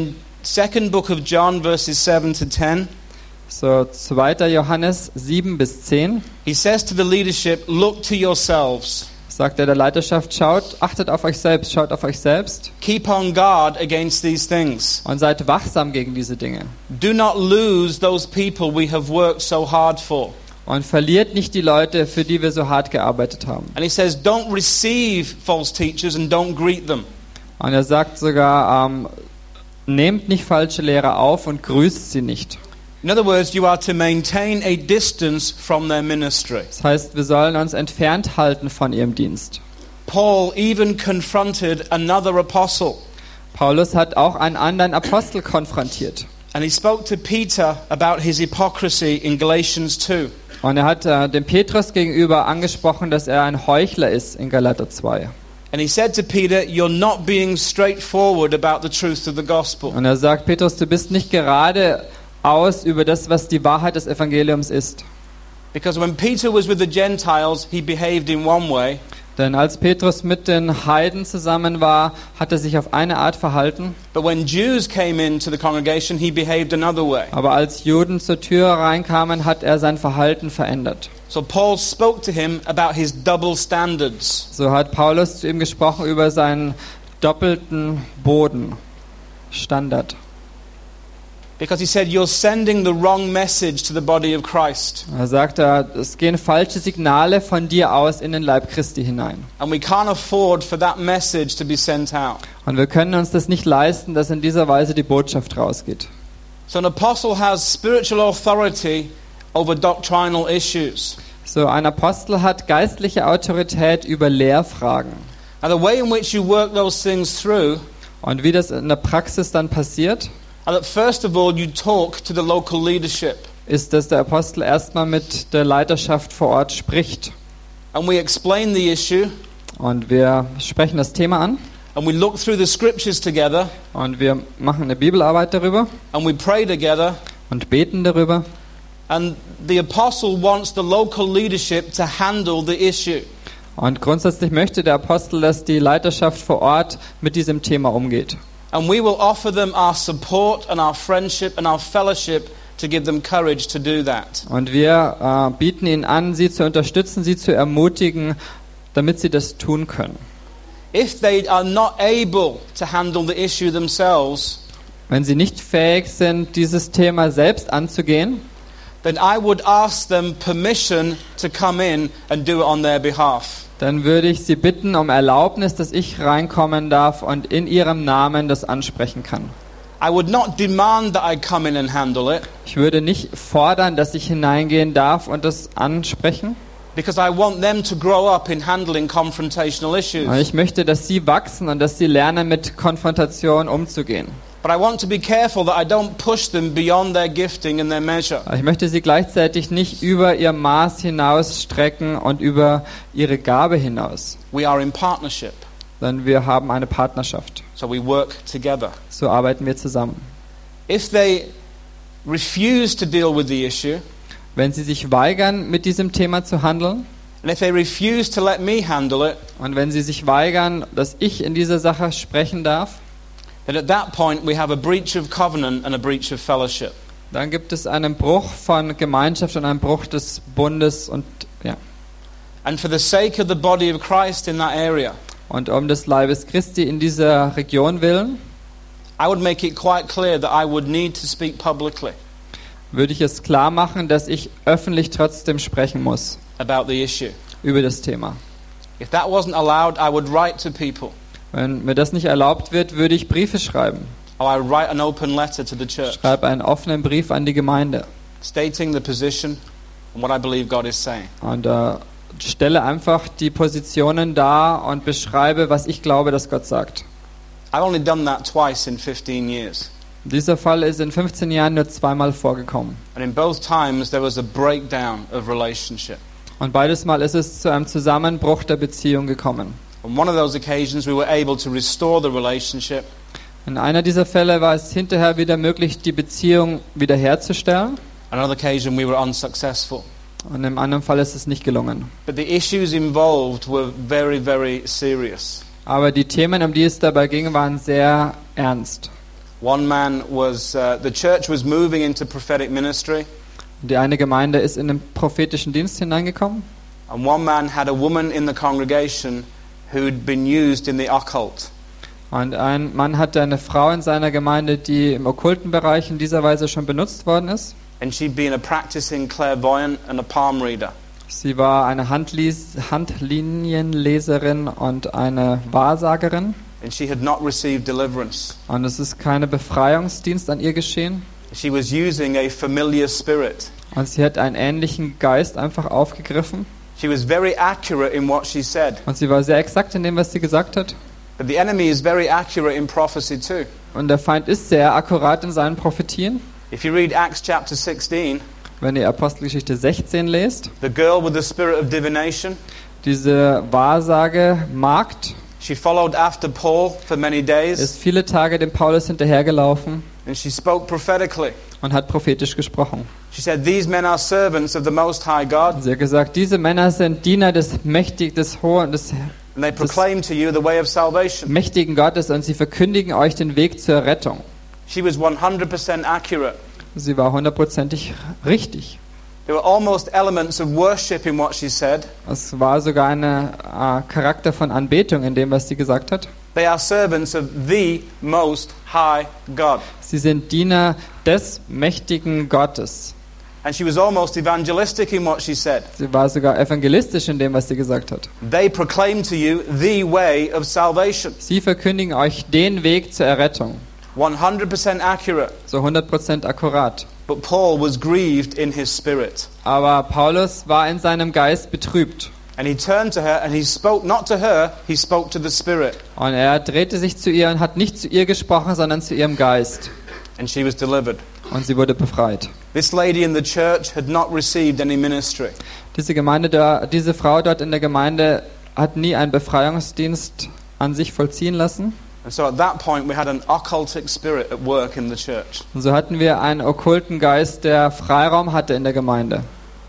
second book of John, verses 7 to 10. So 2. Johannes 7 bis 10 He says to the leadership, look to yourselves. sagt er der Leiterschaft, achtet auf euch selbst, schaut auf euch selbst Keep on guard against these things. und seid wachsam gegen diese Dinge. Do not lose those people we have worked so hard for. Und verliert nicht die Leute, für die wir so hart gearbeitet haben. And he says, don't receive false teachers and don't greet them. Und er sagt sogar, nehmt nicht falsche Lehrer auf und grüßt sie nicht. In other words, you are to maintain a distance from their ministry. Das heißt, wir sollen uns entfernt halten von ihrem Dienst. Paul even confronted another apostle. Paulus hat auch einen anderen Apostel konfrontiert. And he spoke to Peter about his hypocrisy in Galatians 2. Und er hat dem Petrus gegenüber angesprochen, dass er ein Heuchler ist in Galater 2. And he said to Peter, you're not being straightforward about the truth of the gospel. Und er sagt, Petrus, du bist nicht geradeaus über das, was die Wahrheit des Evangeliums ist. Because when Peter was with the Gentiles, he behaved in one way. Denn als Petrus mit den Heiden zusammen war, hat er sich auf eine Art verhalten. But when Jews came into the congregation, he behaved another way. Aber als Juden zur Tür reinkamen, hat er sein Verhalten verändert. So Paul spoke to him about his double standards. So hat Paulus zu ihm gesprochen über seinen doppelten Bodenstandard. Because he said, you're sending the wrong message to the body of Christ. Er sagt, es gehen falsche Signale von dir aus in den Leib Christi hinein. And we can't afford for that message to be sent out. Und wir können uns das nicht leisten, dass in dieser Weise die Botschaft rausgeht. So an apostle has spiritual authority over doctrinal issues. So ein Apostel hat geistliche Autorität über Lehrfragen. And the way in which you work those things through, Und wie das in der Praxis dann passiert, that first of all you talk to the local leadership. ist, dass der Apostel erstmal mit der Leiterschaft vor Ort spricht. And we explain the issue. Und wir sprechen das Thema an. And we look through the scriptures together. Und wir machen eine Bibelarbeit darüber. And we pray together. Und beten darüber. And the apostle wants the local leadership to handle the issue. Und grundsätzlich möchte der Apostel, dass die Leiterschaft vor Ort mit diesem Thema umgeht. And we will offer them our support and our friendship and our fellowship to give them courage to do that. Und wir bieten ihnen an, sie zu unterstützen, sie zu ermutigen, damit sie das tun können. If they are not able to handle the issue themselves, Wenn sie nicht fähig sind, dieses Thema selbst anzugehen, then I would ask them permission to come in and do it on their behalf. dann würde ich sie bitten um Erlaubnis, dass ich reinkommen darf und in ihrem Namen das ansprechen kann. I would not demand that I come in and handle it, Ich würde nicht fordern, dass ich hineingehen darf und das ansprechen. because I want them to grow up in handling confrontational issues. Ich möchte, dass sie wachsen und dass sie lernen, mit Konfrontation umzugehen. But I want to be careful that I don't push them beyond their gifting and their measure. Ich möchte sie gleichzeitig nicht über ihr Maß hinaus strecken und über ihre Gabe hinaus. We are in partnership, Denn wir haben eine Partnerschaft. so we work together. So arbeiten wir zusammen. If they refuse to deal with the issue, Wenn sie sich weigern, mit diesem Thema zu handeln, and if they refuse to let me handle it, und wenn sie sich weigern, dass ich in dieser Sache sprechen darf, then at that point we have a breach of covenant and a breach of fellowship. dann gibt es einen Bruch von Gemeinschaft und einen Bruch des Bundes. Und And for the sake of the body of Christ in that area, Und um des Leibes Christi in dieser Region willen, I would make it quite clear that I would need to speak publicly würde ich es klar machen, dass ich öffentlich trotzdem sprechen muss about the issue. über das Thema. If that wasn't allowed, I would write to people. Wenn mir das nicht erlaubt wird, würde ich Briefe schreiben. Or I would write an open letter to the church, Schreibe einen offenen Brief an die Gemeinde stating the position and what I believe God is saying. und stelle einfach die Positionen dar und beschreibe, was ich glaube, dass Gott sagt. I've only done that twice in 15 years. Dieser Fall ist in 15 Jahren nur zweimal vorgekommen. And in both times there was a breakdown of relationship. Und beides Mal ist es zu einem Zusammenbruch der Beziehung gekommen. On one of those occasions we were able to restore the relationship. In einer dieser Fälle war es hinterher wieder möglich, die Beziehung wiederherzustellen. Another occasion we were unsuccessful. Und im anderen Fall ist es nicht gelungen. But the issues involved were very, very serious. Aber die Themen, um die es dabei ging, waren sehr ernst. One man was, the church was moving into prophetic ministry, Die eine Gemeinde ist in den prophetischen Dienst hineingekommen. and one man had a woman in the congregation who'd been used in the occult. Und ein Mann hatte eine Frau in seiner Gemeinde, die im okkulten Bereich in dieser Weise schon benutzt worden ist. And she'd been a practicing clairvoyant and a palm reader. Sie war eine Handlinienleserin und eine Wahrsagerin. And she had not received deliverance. Und es ist keine Befreiungsdienst an ihr geschehen. She was using a familiar spirit. Und sie hat einen ähnlichen Geist einfach aufgegriffen. She was very accurate in what she said. Und sie war sehr exakt in dem, was sie gesagt hat. But the enemy is very accurate in prophecy too. Und der Feind ist sehr akkurat in seinen Prophetien. If you read Acts chapter 16, Wenn ihr Apostelgeschichte 16 lest, the girl with the spirit of divination, diese Wahrsage-Magd she followed after Paul for many days, ist viele Tage dem Paulus hinterhergelaufen and she spoke prophetically. und hat prophetisch gesprochen. She said, "These men are servants of the Most High God, Sie hat gesagt, diese Männer sind Diener des mächtigen and they proclaim to you the way of salvation." Gottes und sie verkündigen euch den Weg zur Rettung. She was 100% accurate. Sie war 100%ig richtig. There were almost elements of worship in what she said. Es war sogar ein Charakter von Anbetung in dem, was sie gesagt hat. They are servants of the Most High God. Sie sind Diener des mächtigen Gottes. And she was almost evangelistic in what she said. Sie war sogar evangelistisch in dem, was sie gesagt hat. They proclaim to you the way of salvation. Sie verkündigen euch den Weg zur Errettung. 100% accurate. So 100% akkurat. But Paul was grieved in his spirit. Aber Paulus war in seinem Geist betrübt. And he turned to her and he spoke not to her, he spoke to the Spirit. Und er drehte sich zu ihr und hat nicht zu ihr gesprochen, sondern zu ihrem Geist. And she was delivered. Und sie wurde befreit. This lady in the church had not received any ministry. Diese Frau dort in der Gemeinde hat nie einen Befreiungsdienst an sich vollziehen lassen. And so at that point we had an occultic spirit at work in the church. Und so hatten wir einen okkulten Geist, der Freiraum hatte in der Gemeinde.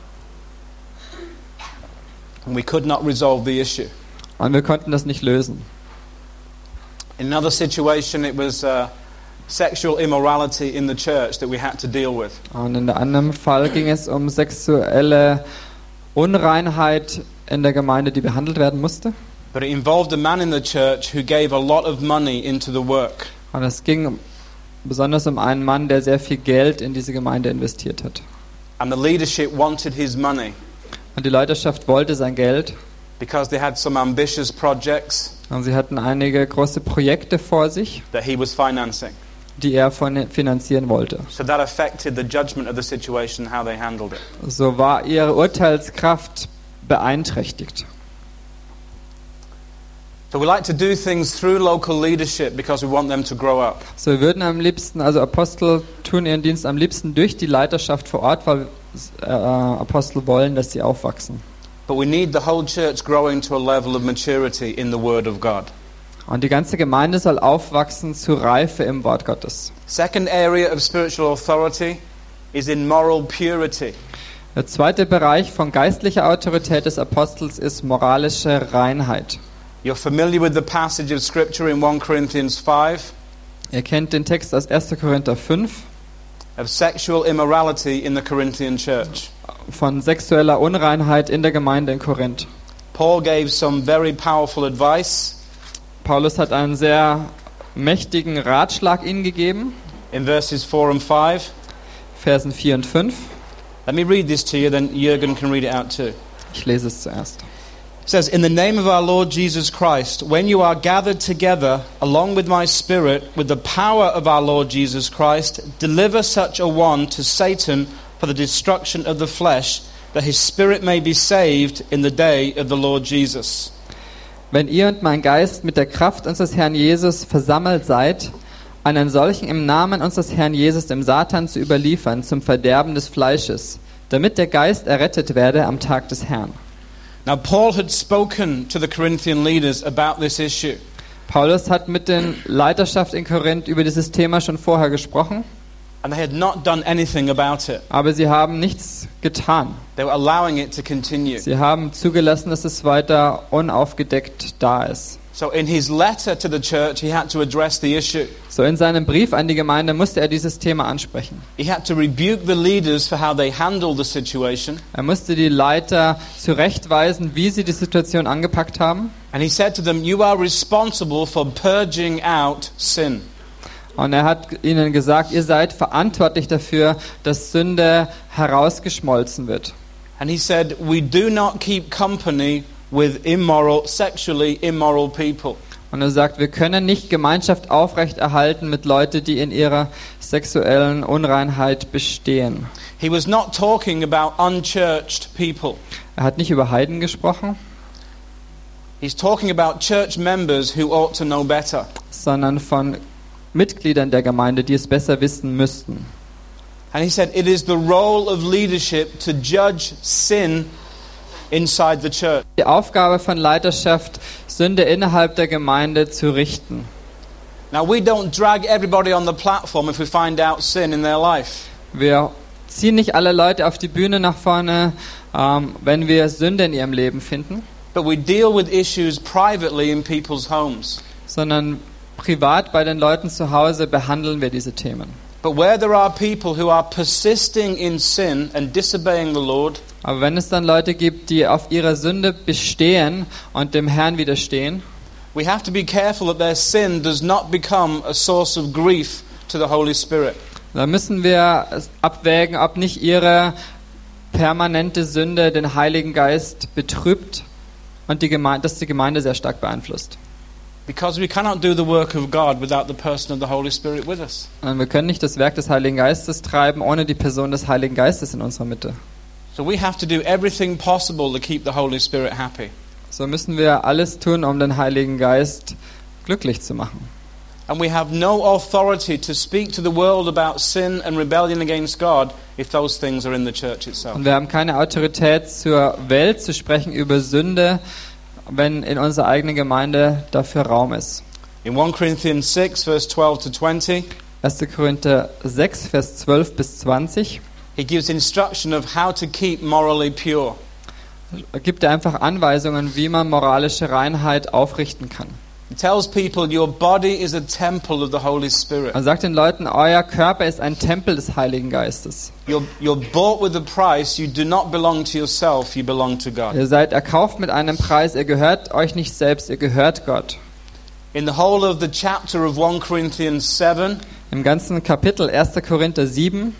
And we could not resolve the issue. Und wir konnten das nicht lösen. In another situation it was sexual immorality in the church that we had to deal with. Und in einem anderen Fall ging es um sexuelle Unreinheit in der Gemeinde, die behandelt werden musste. But it involved a man in the church who gave a lot of money into the work. Und es ging besonders um einen Mann, der sehr viel Geld in diese Gemeinde investiert hat. And the leadership wanted his money Und die Leiterschaft wollte sein Geld. because they had some ambitious projects Und sie hatten einige große Projekte vor sich, that he was financing. die er finanzieren wollte. So that affected the judgment of the situation, how they handled it. So war ihre Urteilskraft beeinträchtigt. So we like to do things through local leadership because we want them to grow up. So wir würden am liebsten, also Apostel tun ihren Dienst am liebsten durch die Leiterschaft vor Ort, weil Apostel wollen, dass sie aufwachsen. But we need the whole church growing to a level of maturity in the Word of God. Und die ganze Gemeinde soll aufwachsen zu Reife im Wort Gottes. Second area of spiritual authority is in moral purity. Der zweite Bereich von geistlicher Autorität des Apostels ist moralische Reinheit. You're familiar with the passage of Scripture in 1 Corinthians 5 Ihr kennt den Text aus 1. Korinther 5 of sexual immorality in the Corinthian church. von sexueller Unreinheit in der Gemeinde in Korinth. Paul gave some very powerful advice Paulus hat einen sehr mächtigen Ratschlag ihnen gegeben, in verses 4 and 5. Versen 4 und 5. Let me read this to you, then Jürgen can read it out too. Ich lese es zuerst. It says, "In the name of our Lord Jesus Christ, when you are gathered together along with my spirit, with the power of our Lord Jesus Christ, deliver such a one to Satan for the destruction of the flesh, that his spirit may be saved in the day of the Lord Jesus." Wenn ihr und mein Geist mit der Kraft unseres Herrn Jesus versammelt seid, einen solchen im Namen unseres Herrn Jesus dem Satan zu überliefern zum Verderben des Fleisches, damit der Geist errettet werde am Tag des Herrn. Now Paul had spoken to the Corinthian leaders about this issue. Paulus hat mit der Leiterschaft in Korinth über dieses Thema schon vorher gesprochen, And they had not done anything about it. aber sie haben nichts getan. They were allowing it to continue. Sie haben zugelassen, dass es weiter unaufgedeckt da ist. So in his letter to the church, he had to address the issue. So in seinem Brief an die Gemeinde musste er dieses Thema ansprechen. He had to rebuke the leaders for how they handled the situation. Er musste die Leiter zurechtweisen, wie sie die Situation angepackt haben. And he said to them, you are responsible for purging out sin. Und er hat ihnen gesagt, ihr seid verantwortlich dafür, dass Sünde herausgeschmolzen wird. And he said, we do not keep company with sexually immoral people. Und er sagt, wir können nicht Gemeinschaft aufrechterhalten mit Leuten, die in ihrer sexuellen Unreinheit bestehen. He was not talking about unchurched people. Er hat nicht über Heiden gesprochen, He's talking about church members who ought to know better. sondern von Mitgliedern der Gemeinde, die es besser wissen müssten. And he said, it is the role of leadership to judge sin inside the church. Die Aufgabe von Leiterschaft, Sünde innerhalb der Gemeinde zu richten. Now we don't drag everybody on the platform if we find out sin in their life. Wir ziehen nicht alle Leute auf die Bühne nach vorne, wenn wir Sünde in ihrem Leben finden, But we deal with issues privately in people's homes. sondern privat bei den Leuten zu Hause behandeln wir diese Themen. But where there are people who are persisting in sin and disobeying the Lord, Aber wenn es dann Leute gibt, die auf ihrer Sünde bestehen und dem Herrn widerstehen, we have to be careful that their sin does not become a source of grief to the Holy Spirit. dann müssen wir abwägen, ob nicht ihre permanente Sünde den Heiligen Geist betrübt und das die Gemeinde sehr stark beeinflusst. Because we cannot do the work of God without the person of the Holy Spirit with us. Und wir können nicht das Werk des Heiligen Geistes treiben, ohne die Person des Heiligen Geistes in unserer Mitte. So we have to do everything possible to keep the Holy Spirit happy. So müssen wir alles tun, um den Heiligen Geist glücklich zu machen. And we have no authority to speak to the world about sin and rebellion against God if those things are in the church itself. Und wir haben keine Autorität zur Welt zu sprechen über Sünde, wenn in unserer eigenen Gemeinde dafür Raum ist. In 1 Corinthians 6, verse 12 to 20, 1. Korinther 6, Vers 12 bis 20, he gives instruction of how to keep morally pure. gibt er einfach Anweisungen, wie man moralische Reinheit aufrichten kann. He tells people your body is a temple of the Holy Spirit. Er sagt den Leuten, euer Körper ist ein Tempel des Heiligen Geistes. You're bought with a price. You do not belong to yourself. You belong to God. Ihr seid erkauft mit einem Preis, ihr gehört euch nicht selbst, ihr gehört Gott. In the whole of the chapter of 1 Corinthians 7, Im ganzen Kapitel 1. Korinther 7,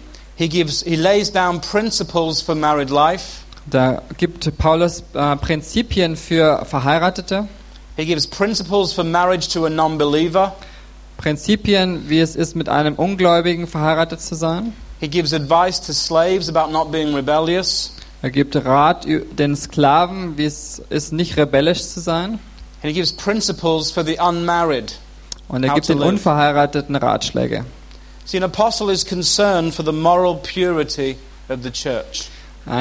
he lays down principles for married life. da gibt Paulus Prinzipien für Verheiratete, He gives principles for marriage to a non-believer. Prinzipien, wie es ist, mit einem Ungläubigen verheiratet zu sein. He gives advice to slaves about not being rebellious. Er gibt Rat den Sklaven, wie es ist, nicht rebellisch zu sein. And he gives principles for the unmarried. Und er How gibt to den live. Unverheirateten Ratschläge. See, an apostle is concerned for the moral purity of the church.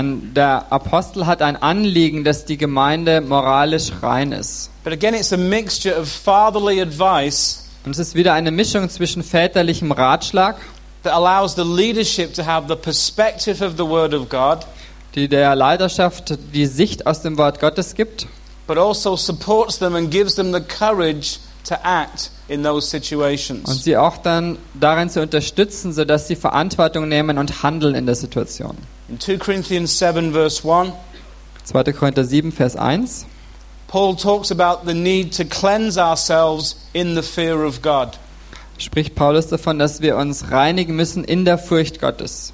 Der Apostel hat ein Anliegen, dass die Gemeinde moralisch rein ist. But again, it's a mixture of fatherly advice Und es ist wieder eine Mischung zwischen väterlichem Ratschlag, that allows the leadership to have the perspective of the Word of God, die der Leiterschaft die Sicht aus dem Wort Gottes gibt, but also supports them and gives them the courage to act in those und situations. sie auch dann darin zu unterstützen, sodass sie Verantwortung nehmen und handeln in der Situation. In 2 Corinthians 7, verse 1, 2. Korinther 7, Vers 1. Paul talks about the need to cleanse ourselves in the fear of God. Spricht Paulus davon, dass wir uns reinigen müssen in der Furcht Gottes.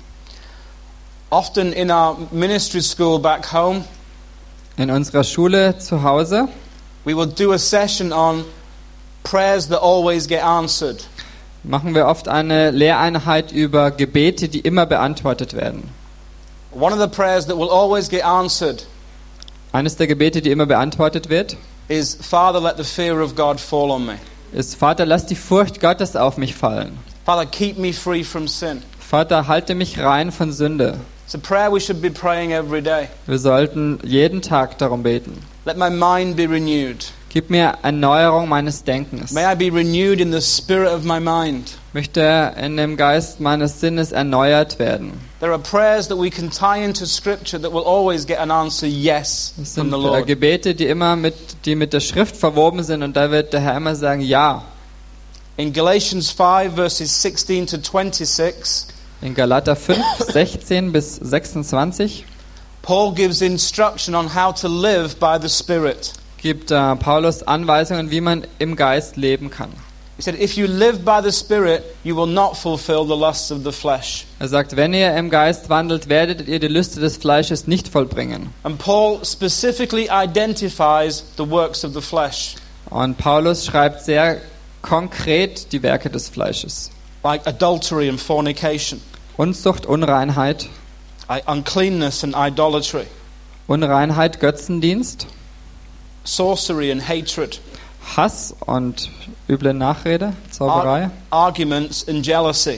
Often in our ministry school back home, In unserer Schule zu Hause we will do a session on prayers that always get answered. machen wir oft eine Lehreinheit über Gebete, die immer beantwortet werden. One of the prayers that will always get answered Eines der Gebete, die immer beantwortet wird, is, Father, let the fear of God fall on me. ist: Vater, lass die Furcht Gottes auf mich fallen. Father, keep me free from sin. Vater, halte mich rein von Sünde. It's a prayer we should be praying every day. Wir sollten jeden Tag darum beten. Let my mind be renewed. Gib mir Erneuerung meines Denkens. May I be renewed in the spirit of my mind, Möchte in dem Geist meines Sinnes erneuert werden. There are prayers that we can tie into Scripture that will always get an answer yes Das from sind the Lord. Gebete, die mit der Schrift verwoben sind, und da wird der Herr immer sagen, ja. In Galatians 5 verses 16 to 26, In Galater 5, 16 bis 26 Paul gives instruction on how to live by the Spirit. gibt Paulus Anweisungen, wie man im Geist leben kann. He said, if you live by the Spirit, you will not fulfill the lusts of the flesh. Er sagt, wenn ihr im Geist wandelt, werdet ihr die Lüste des Fleisches nicht vollbringen. And Paul specifically identifies the works of the flesh, Und Paulus schreibt sehr konkret die Werke des Fleisches. like adultery and fornication, Unzucht, Unreinheit, uncleanness and idolatry, Unreinheit, Götzendienst, sorcery and hatred, Hass und üble Nachrede, Zauberei, arguments and jealousy,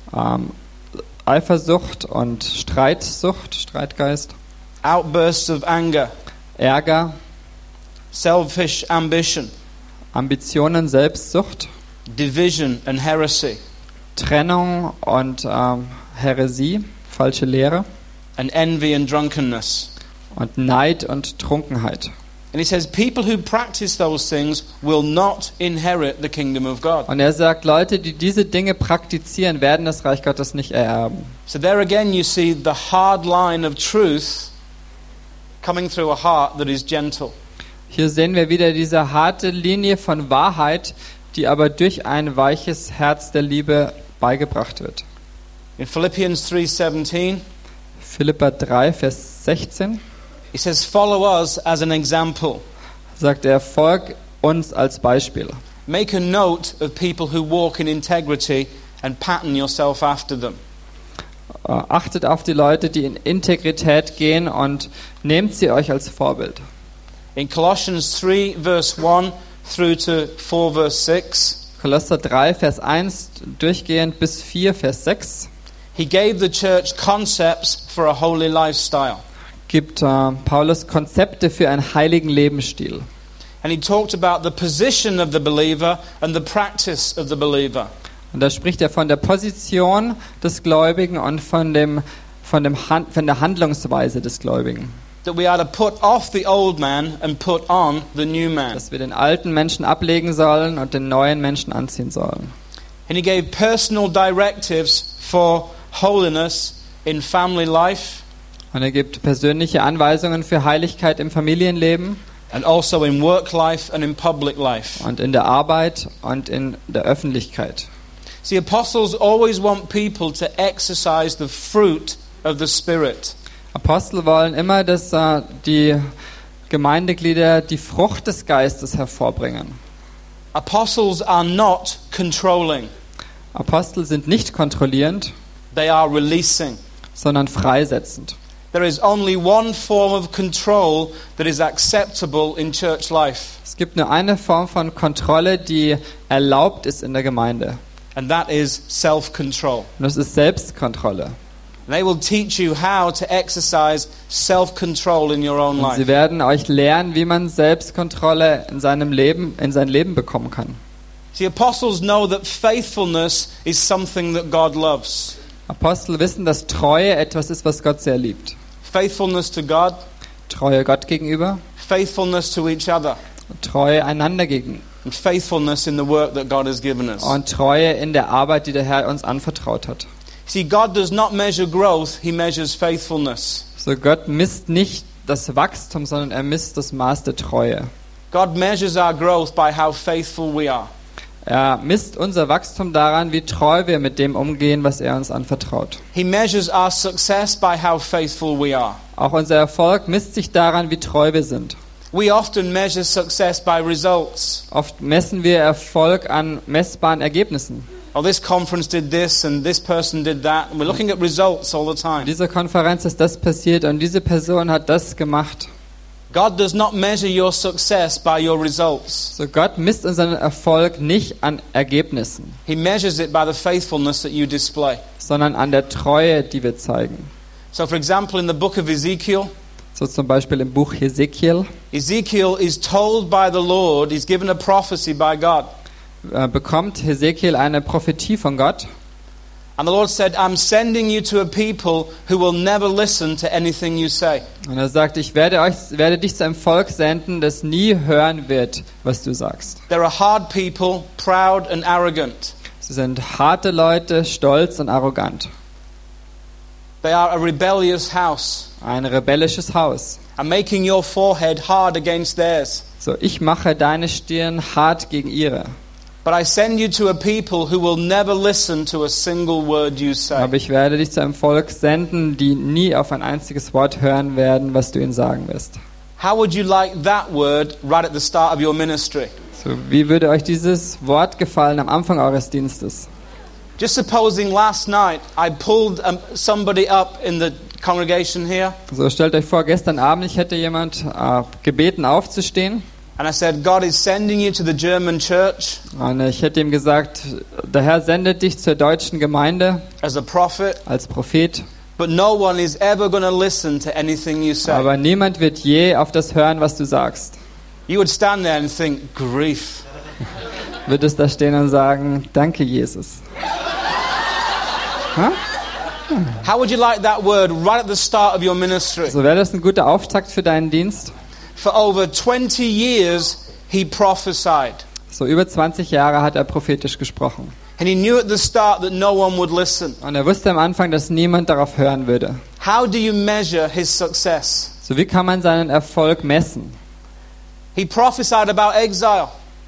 Eifersucht und Streitsucht, Streitgeist, outbursts of anger, Ärger, selfish ambition, Ambitionen, Selbstsucht, division and heresy, Trennung und Häresie, falsche Lehre and envy and drunkenness. und Neid und Trunkenheit. And he says people who practice those things will not inherit the kingdom of God. Und er sagt, Leute, die diese Dinge praktizieren, werden das Reich Gottes nicht ererben. So there again you see the hard line of truth coming through a heart that is gentle. Hier sehen wir wieder diese harte Linie von Wahrheit, die aber durch ein weiches Herz der Liebe beigebracht wird. In Philippians 3:17, Philipper 3, Vers 16 he says, follow us as an example. sagt er, folg uns als Beispiel. Make a note of people who walk in integrity and pattern yourself after them. Achtet auf die Leute, die in Integrität gehen, und nehmt sie euch als Vorbild. In Colossians 3 verse 1 through to 4 verse 6, Kolosser 3, Vers 1 durchgehend bis 4, Vers 6 he gave the church concepts for a holy lifestyle. gibt Paulus Konzepte für einen heiligen Lebensstil. And he talked about the position of the believer and the practice of the believer. Und da spricht er von der Position des Gläubigen und von der Handlungsweise des Gläubigen. That we are to put off the old man and put on the new man. Dass wir den alten Menschen ablegen sollen und den neuen Menschen anziehen sollen. And he gave personal directives for holiness in family life Und er gibt persönliche Anweisungen für Heiligkeit im Familienleben and also in work life and in public life. und in der Arbeit und in der Öffentlichkeit. See, apostles always want people to exercise the fruit of the Spirit. Apostel wollen immer, dass die Gemeindeglieder die Frucht des Geistes hervorbringen. Apostles are not controlling. Apostel sind nicht kontrollierend, They are releasing. sondern freisetzend. There is only one form of control that is acceptable in church life, Es gibt nur eine Form von Kontrolle, die erlaubt ist in der Gemeinde. and that is self-control. Und das ist Selbstkontrolle. They will teach you how to exercise self-control in your own Und sie life. werden euch lernen, wie man Selbstkontrolle in sein Leben bekommen kann. See, apostles know that faithfulness is something that God loves. Apostel wissen, dass Treue etwas ist, was Gott sehr liebt. Faithfulness to God, Treue Gott gegenüber, faithfulness to each other, Treue einander gegenüber and faithfulness in the work that God has given us. und Treue in der Arbeit, die der Herr uns anvertraut hat. See, God does not measure growth, He measures faithfulness. So, Gott misst nicht das Wachstum, sondern er misst das Maß der Treue. God measures our growth by how faithful we are. Er misst unser Wachstum daran, wie treu wir mit dem umgehen, was er uns anvertraut. He measures our success by how faithful we are. Auch unser Erfolg misst sich daran, wie treu wir sind. We often measure success by results. Oft messen wir Erfolg an messbaren Ergebnissen. Oh, this conference did this and this person did that. And we're looking at results all the In time. dieser Konferenz ist das passiert und diese Person hat das gemacht. God does not measure your success by your results. So, Gott misst unseren Erfolg nicht an Ergebnissen, He measures it by the faithfulness that you display. sondern an der Treue, die wir zeigen. So, for example, in the book of Ezekiel, So zum Beispiel im Buch Hesekiel Ezekiel is told by the Lord, he's given a prophecy by God, bekommt Hesekiel eine Prophetie von Gott And the Lord said, I'm sending you to a people who will never listen to anything you say. Und er sagt, ich werde dich zu einem Volk senden, das nie hören wird, was du sagst. There are hard people, proud and arrogant. Sie sind harte Leute, stolz und arrogant. They are a rebellious house. Ein rebellisches Haus. I'm making your forehead hard against theirs. So, ich mache deine Stirn hart gegen ihre. But I send you to a people who will never listen to a single word you say. Aber ich werde dich zu einem Volk senden, die nie auf ein einziges Wort hören werden, was du ihnen sagen wirst. How would you like that word right at the start of your ministry? So, wie würde euch dieses Wort gefallen am Anfang eures Dienstes? Just supposing last night I pulled somebody up in the congregation here So, stellt euch vor, gestern Abend, ich hätte jemand gebeten aufzustehen. and I said, God is sending you to the German church Und ich hätte ihm gesagt, der Herr sendet dich zur deutschen Gemeinde as a prophet, als Prophet. but no one is ever going to listen to anything you say. Aber niemand wird je auf das hören, was du sagst. You would stand there and think, grief. Würdest da stehen und sagen, danke Jesus. How would you like that word right at the start of your ministry? So, wäre das ein guter Auftakt für deinen Dienst? For over 20 years, he prophesied. So, über 20 Jahre hat er prophetisch gesprochen. And he knew at the start that no one would listen. Und er wusste am Anfang, dass niemand darauf hören würde. How do you measure his success? So, wie kann man seinen Erfolg messen? He prophesied about exile.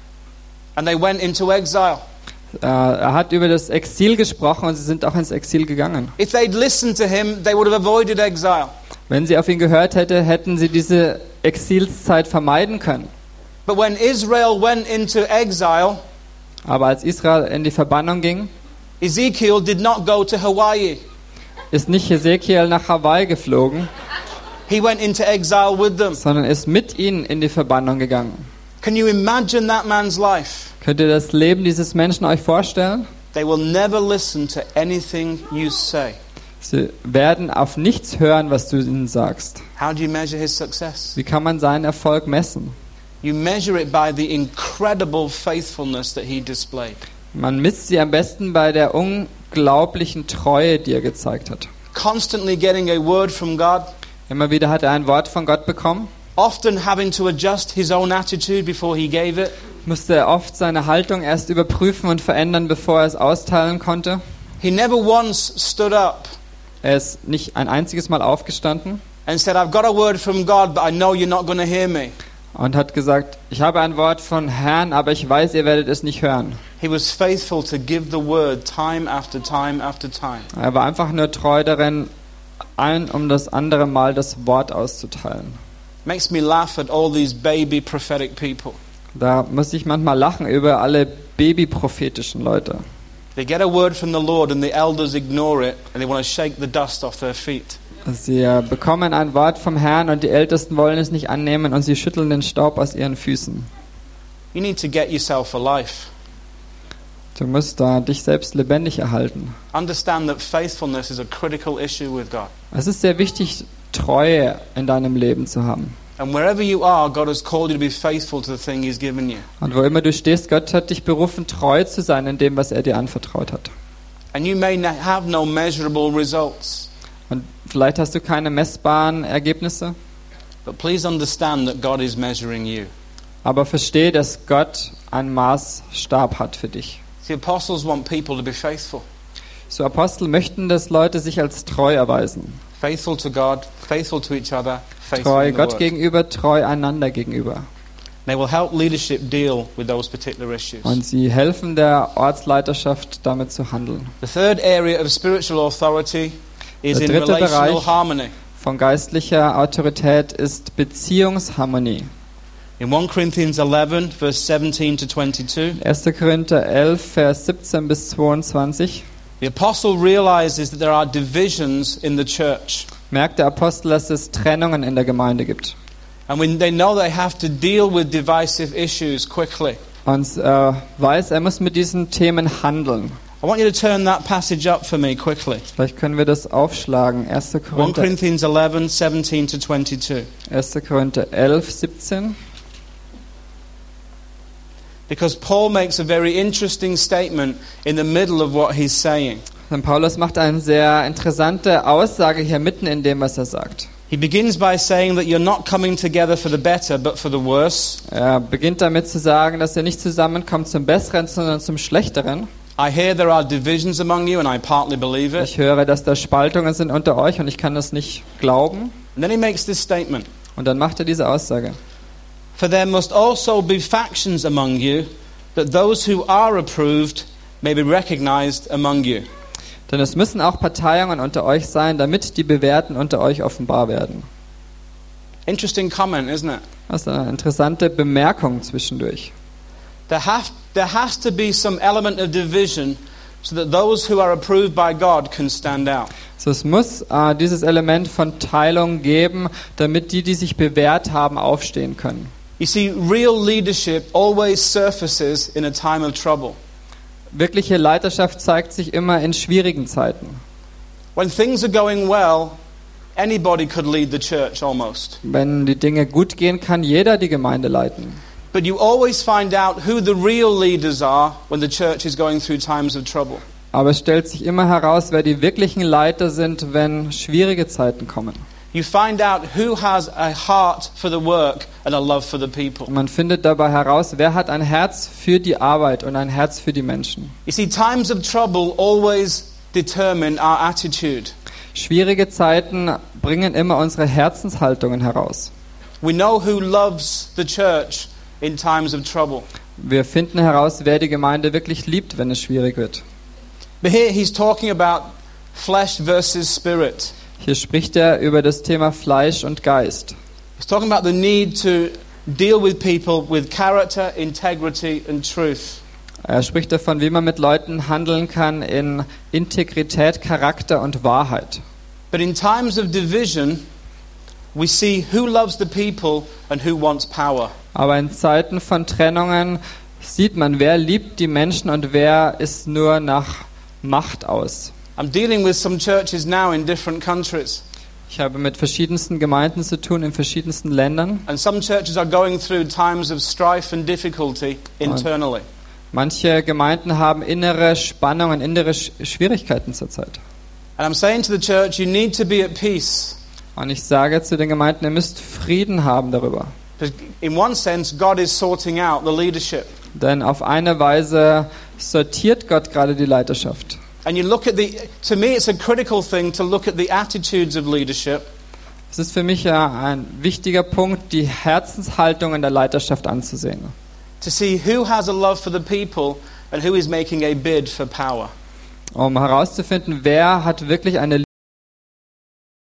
And they went into exile. Er hat über das Exil gesprochen und sie sind auch ins Exil gegangen. If they'd listened to him, they would have avoided exile. Wenn sie auf ihn gehört hätten sie diese Exilszeit vermeiden können. But when Israel went into exile, Aber als Israel in die Verbannung ging, Ezekiel did not go to Hawaii. ist nicht Hesekiel nach Hawaii geflogen, He went into exile with them. sondern ist mit ihnen in die Verbannung gegangen. Can you imagine that man's life? Könnt ihr das Leben dieses Menschen euch vorstellen? They will never listen to anything you say. Sie werden auf nichts hören, was du ihnen sagst. How do you measure his success? Wie kann man seinen Erfolg messen? You measure it by the incredible faithfulness that he displayed. Man misst sie am besten bei der unglaublichen Treue, die er gezeigt hat. Constantly getting a word from God, Immer wieder hat er ein Wort von Gott bekommen, often having to adjust his own attitude before he gave it. musste er oft seine Haltung erst überprüfen und verändern, bevor er es austeilen konnte. He never once stood up Er ist nicht ein einziges Mal aufgestanden and said, I've got a word from God, but I know you're not going to hear me. und hat gesagt, ich habe ein Wort von Herrn, aber ich weiß, ihr werdet es nicht hören. He was faithful to give the word time after time after time. Er war einfach nur treu darin, ein um das andere Mal das Wort auszuteilen. Makes me laugh at all these baby prophetic people. Da muss ich manchmal lachen über alle babyprophetischen Leute. They get a word from the Lord and the elders ignore it and they want to shake the dust off their feet. Sie bekommen ein Wort vom Herrn und die Ältesten wollen es nicht annehmen und sie schütteln den Staub aus ihren Füßen. You need to get yourself a life. Du musst da dich selbst lebendig erhalten. Understand that faithfulness is a critical issue with God. Es ist sehr wichtig, Treue in deinem Leben zu haben. And wherever you are, God has called you to be faithful to the thing He's given you. Und wo immer du stehst, Gott hat dich berufen, treu zu sein in dem, was er dir anvertraut hat. And you may have no measurable results. Und vielleicht hast du keine messbaren Ergebnisse, But please understand that God is measuring you. aber versteh, dass Gott einen Maßstab hat für dich. The apostles want people to be faithful. So Apostel möchten, dass Leute sich als treu erweisen. Faithful to God, faithful to each other, faithful Treu in the Gott Word. gegenüber, treu einander gegenüber. They will help leadership deal with those particular issues. Und sie helfen der Ortsleiterschaft, damit zu handeln. The third area of spiritual authority is Der in dritte relational Bereich harmony. von geistlicher Autorität ist Beziehungsharmonie. In 1 Corinthians 11, verse 17 to 22, 1. Korinther 11, Vers 17 bis 22. the apostle realizes that there are divisions in the church. Merkt der Apostel, dass es Trennungen in der Gemeinde gibt. And when they know they have to deal with divisive issues quickly. Und weiß, er muss mit diesen Themen handeln. I want you to turn that passage up for me quickly. Vielleicht können wir das aufschlagen. 1. 1 Korinther, Corinthians 11, 17 to 22. 1. Korinther 11, 17. Because Paul makes a very interesting statement in the middle of what he's saying. Denn Paulus macht eine sehr interessante Aussage hier mitten in dem, was er sagt. He begins by saying that you're not coming together for the better, but for the worse. Er beginnt damit zu sagen, dass ihr nicht zusammenkommt zum Besseren, sondern zum Schlechteren. I hear there are divisions among you, and I partly believe it. Ich höre, dass da Spaltungen sind unter euch und ich kann das nicht glauben. And then he makes this statement. Und dann macht er diese Aussage. For there must also be factions among you, that those who are approved may be recognized among you. Denn es müssen auch Parteiungen unter euch sein, damit die Bewährten unter euch offenbar werden. Interesting comment, isn't it? Das ist eine interessante Bemerkung zwischendurch. There has to be some element of division so that those who are approved by God can stand out. So, es muss dieses Element von Teilung geben, damit die, die sich bewährt haben, aufstehen können. You see, real leadership always surfaces in a time of trouble. Wirkliche Leiterschaft zeigt sich immer in schwierigen Zeiten. When things are going well, anybody could lead the church almost. Wenn die Dinge gut gehen, kann jeder die Gemeinde leiten. But you always find out who the real leaders are when the church is going through times of trouble. Aber es stellt sich immer heraus, wer die wirklichen Leiter sind, wenn schwierige Zeiten kommen. You find out who has a heart for the work and a love for the people. Und man findet dabei heraus, wer hat ein Herz für die Arbeit und ein Herz für die Menschen. You see, times of trouble always determine our attitude. Schwierige Zeiten bringen immer unsere Herzenshaltungen heraus. We know who loves the church in times of trouble. Wir finden heraus, wer die Gemeinde wirklich liebt, wenn es schwierig wird. But here he's talking about flesh versus spirit. Hier spricht er über das Thema Fleisch und Geist. He's talking about the need to deal with people with character, integrity and truth. Er spricht davon, wie man mit Leuten handeln kann in Integrität, Charakter und Wahrheit. But in times of division, we see who loves the people and who wants power. Aber in Zeiten von Trennungen sieht man, wer liebt die Menschen und wer ist nur nach Macht aus. I'm dealing with some churches now in different countries. Ich habe mit verschiedensten Gemeinden zu tun in verschiedensten Ländern. And some churches are going through times of strife and difficulty internally. Manche Gemeinden haben innere Spannungen, innere Schwierigkeiten zurzeit. And I'm saying to the church, you need to be at peace. Und ich sage zu den Gemeinden, ihr müsst Frieden haben darüber. Because in one sense, God is sorting out the leadership. Denn auf eine Weise sortiert Gott gerade die Leiterschaft. And you look at to me it's a critical thing to look at the attitudes of leadership. Es ist für mich ein wichtiger Punkt, die Herzenshaltung in der Leiterschaft anzusehen. To see who has a love for the people and who is making a bid for power. Um herauszufinden, wer hat wirklich eine